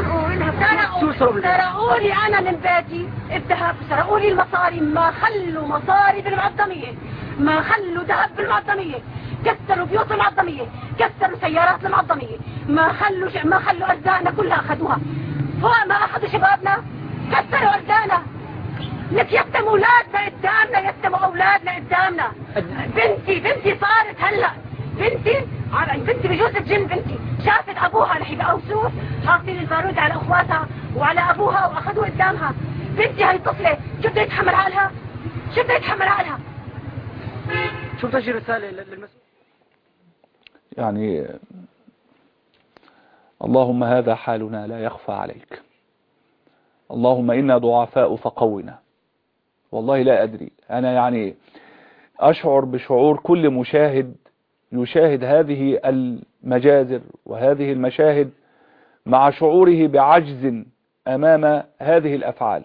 سرقوا لي انا من بيتي الذهب، سرقوا لي المصاري، ما خلوا مصاري بالمعظميه، ما خلوا ذهب بالمعظميه، كسروا بيوت المعظميه، كسروا سيارات المعظميه، ما خلوا ارزاقنا كلها اخذوها. فوق ما اخذوا شبابنا كسروا ارزاقنا. لك يتموا اولادنا قدامنا، يتموا اولادنا قدامنا. بنتي صارت هلا، بنتي بجوز الجن، بنتي شافت ابوها رح يقوسوه حاطين البارود على اخواتها وعلى ابوها واخذوه قدامها. بنتي هاي طفله شو بده يتحمل حالها؟ شو بتجي رساله للمسؤول؟ يعني اللهم هذا حالنا لا يخفى عليك، اللهم إنا ضعفاء فقونا. والله لا أدري، أنا يعني أشعر بشعور كل مشاهد يشاهد هذه المجازر وهذه المشاهد مع شعوره بعجز أمام هذه الأفعال.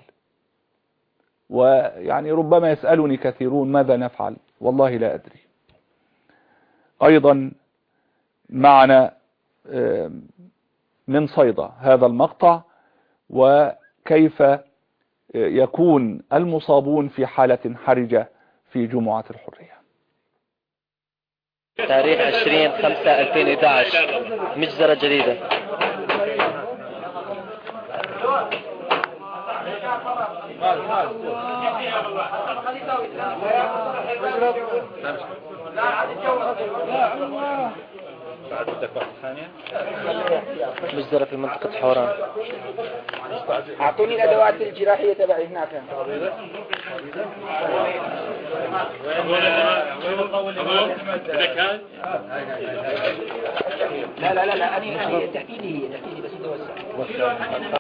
ويعني ربما يسألني كثيرون ماذا نفعل، والله لا أدري. أيضا معنا من صيدا هذا المقطع وكيف يكون المصابون في حالة حرجة في جمعة الحرية. تاريخ 20/5/2011 مجزرة جديدة. مجزرة في منطقة حوران. أعطوني الأدوات الجراحية تبعي هناك. لا أنا تحكيلي بس توسع.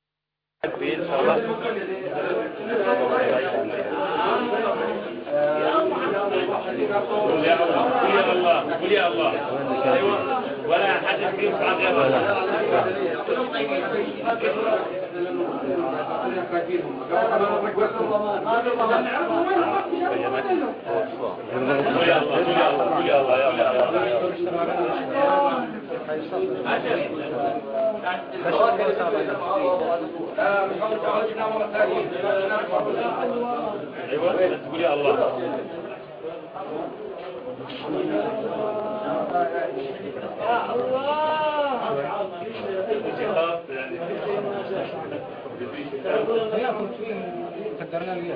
قول يا الله ايوه ولا حد فيهم صعب يا الله ايوه قول يا الله يا الله قدرنا لي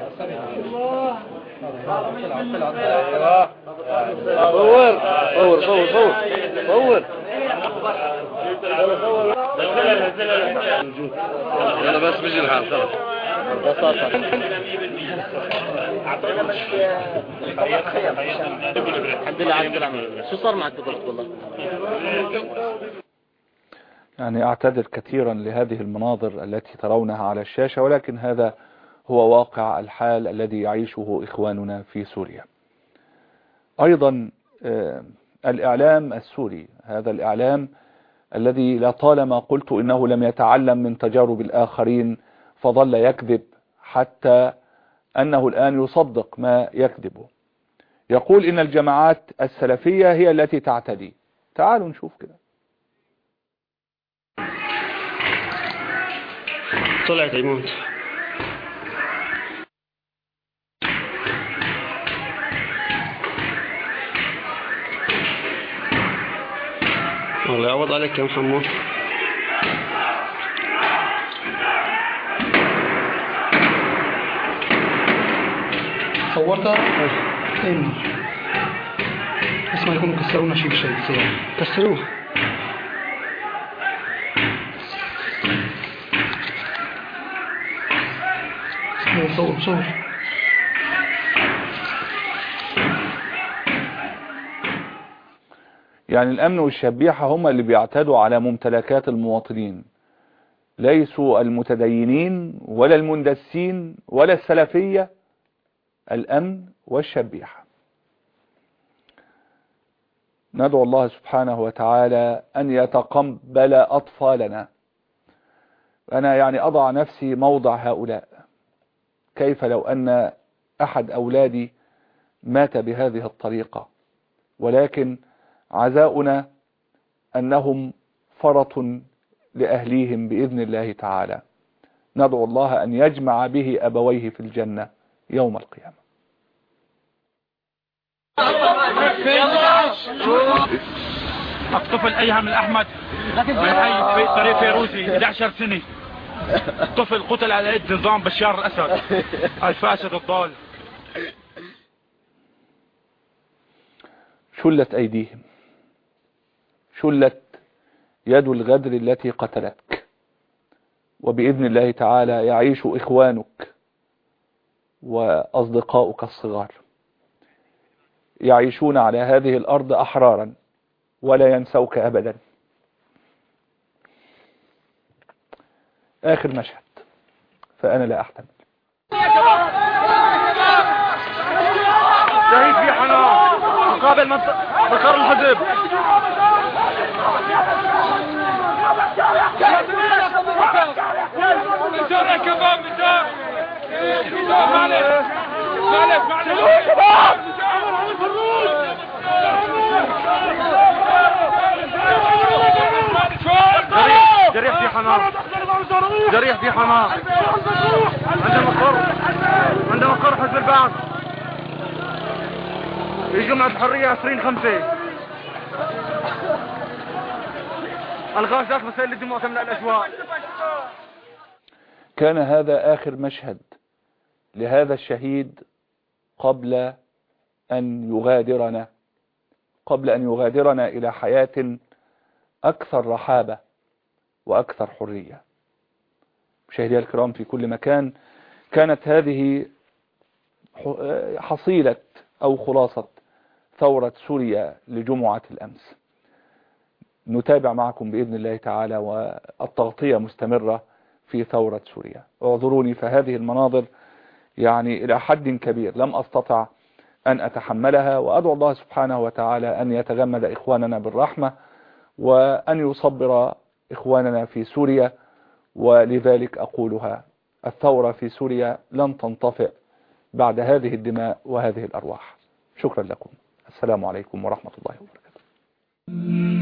يلا بس بيجي الحال خلاص الحمد لله على السلامة. شو صار معك بالضبط والله؟ يعني أعتذر كثيرا لهذه المناظر التي ترونها على الشاشة، ولكن هذا هو واقع الحال الذي يعيشه إخواننا في سوريا. أيضا الإعلام السوري، هذا الإعلام الذي لطالما قلت إنه لم يتعلم من تجارب الآخرين فظل يكذب حتى أنه الآن يصدق ما يكذبه. يقول إن الجماعات السلفية هي التي تعتدي. تعالوا نشوف كده. طلعت يموت الله يعوض عليك يا محمود. صورتها؟ ايه بس ما يكونوا كسرونا شيء بشيء كسروه. صور يعني الأمن والشبيحة هم اللي بيعتدوا على ممتلكات المواطنين، ليسوا المتدينين ولا المندسين ولا السلفية، الأمن والشبيحة. ندعو الله سبحانه وتعالى أن يتقبل أطفالنا. أنا يعني أضع نفسي موضع هؤلاء. كيف لو أن أحد أولادي مات بهذه الطريقة؟ ولكن عزاؤنا أنهم فرط لأهليهم بإذن الله تعالى. ندعو الله أن يجمع به أبويه في الجنة يوم القيامة. الطفل أيهم الأحمد من حي في طريق فيروزي 11 سنة. الطفل قتل على يد نظام بشار الأسد الفاسد الضال. شلت أيديهم، شلت يد الغدر التي قتلتك، وبإذن الله تعالى يعيش إخوانك وأصدقاؤك الصغار، يعيشون على هذه الأرض أحرارا ولا ينسوك أبدا. آخر مشهد، فأنا لا أحتمل. شهيد في حنان مقابل مقر الحزب. جريح في حمام، جريح في حمام عند مقر حزب البعث في جمعة الحرية 20/5. الغازات مسائل الدموع تملأ الأجواء. كان هذا آخر مشهد لهذا الشهيد قبل أن يغادرنا إلى حياة أكثر رحابة وأكثر حرية. مشاهدي الكرام في كل مكان، كانت هذه حصيلة أو خلاصة ثورة سوريا لجمعة الأمس. نتابع معكم بإذن الله تعالى، والتغطية مستمرة في ثورة سوريا. اعذروني فهذه المناظر يعني إلى حد كبير لم أستطع أن أتحملها، وأدعو الله سبحانه وتعالى أن يتغمد إخواننا بالرحمة وأن يصبر إخواننا في سوريا. ولذلك أقولها: الثورة في سوريا لن تنطفئ بعد هذه الدماء وهذه الأرواح. شكرا لكم. السلام عليكم ورحمة الله وبركاته.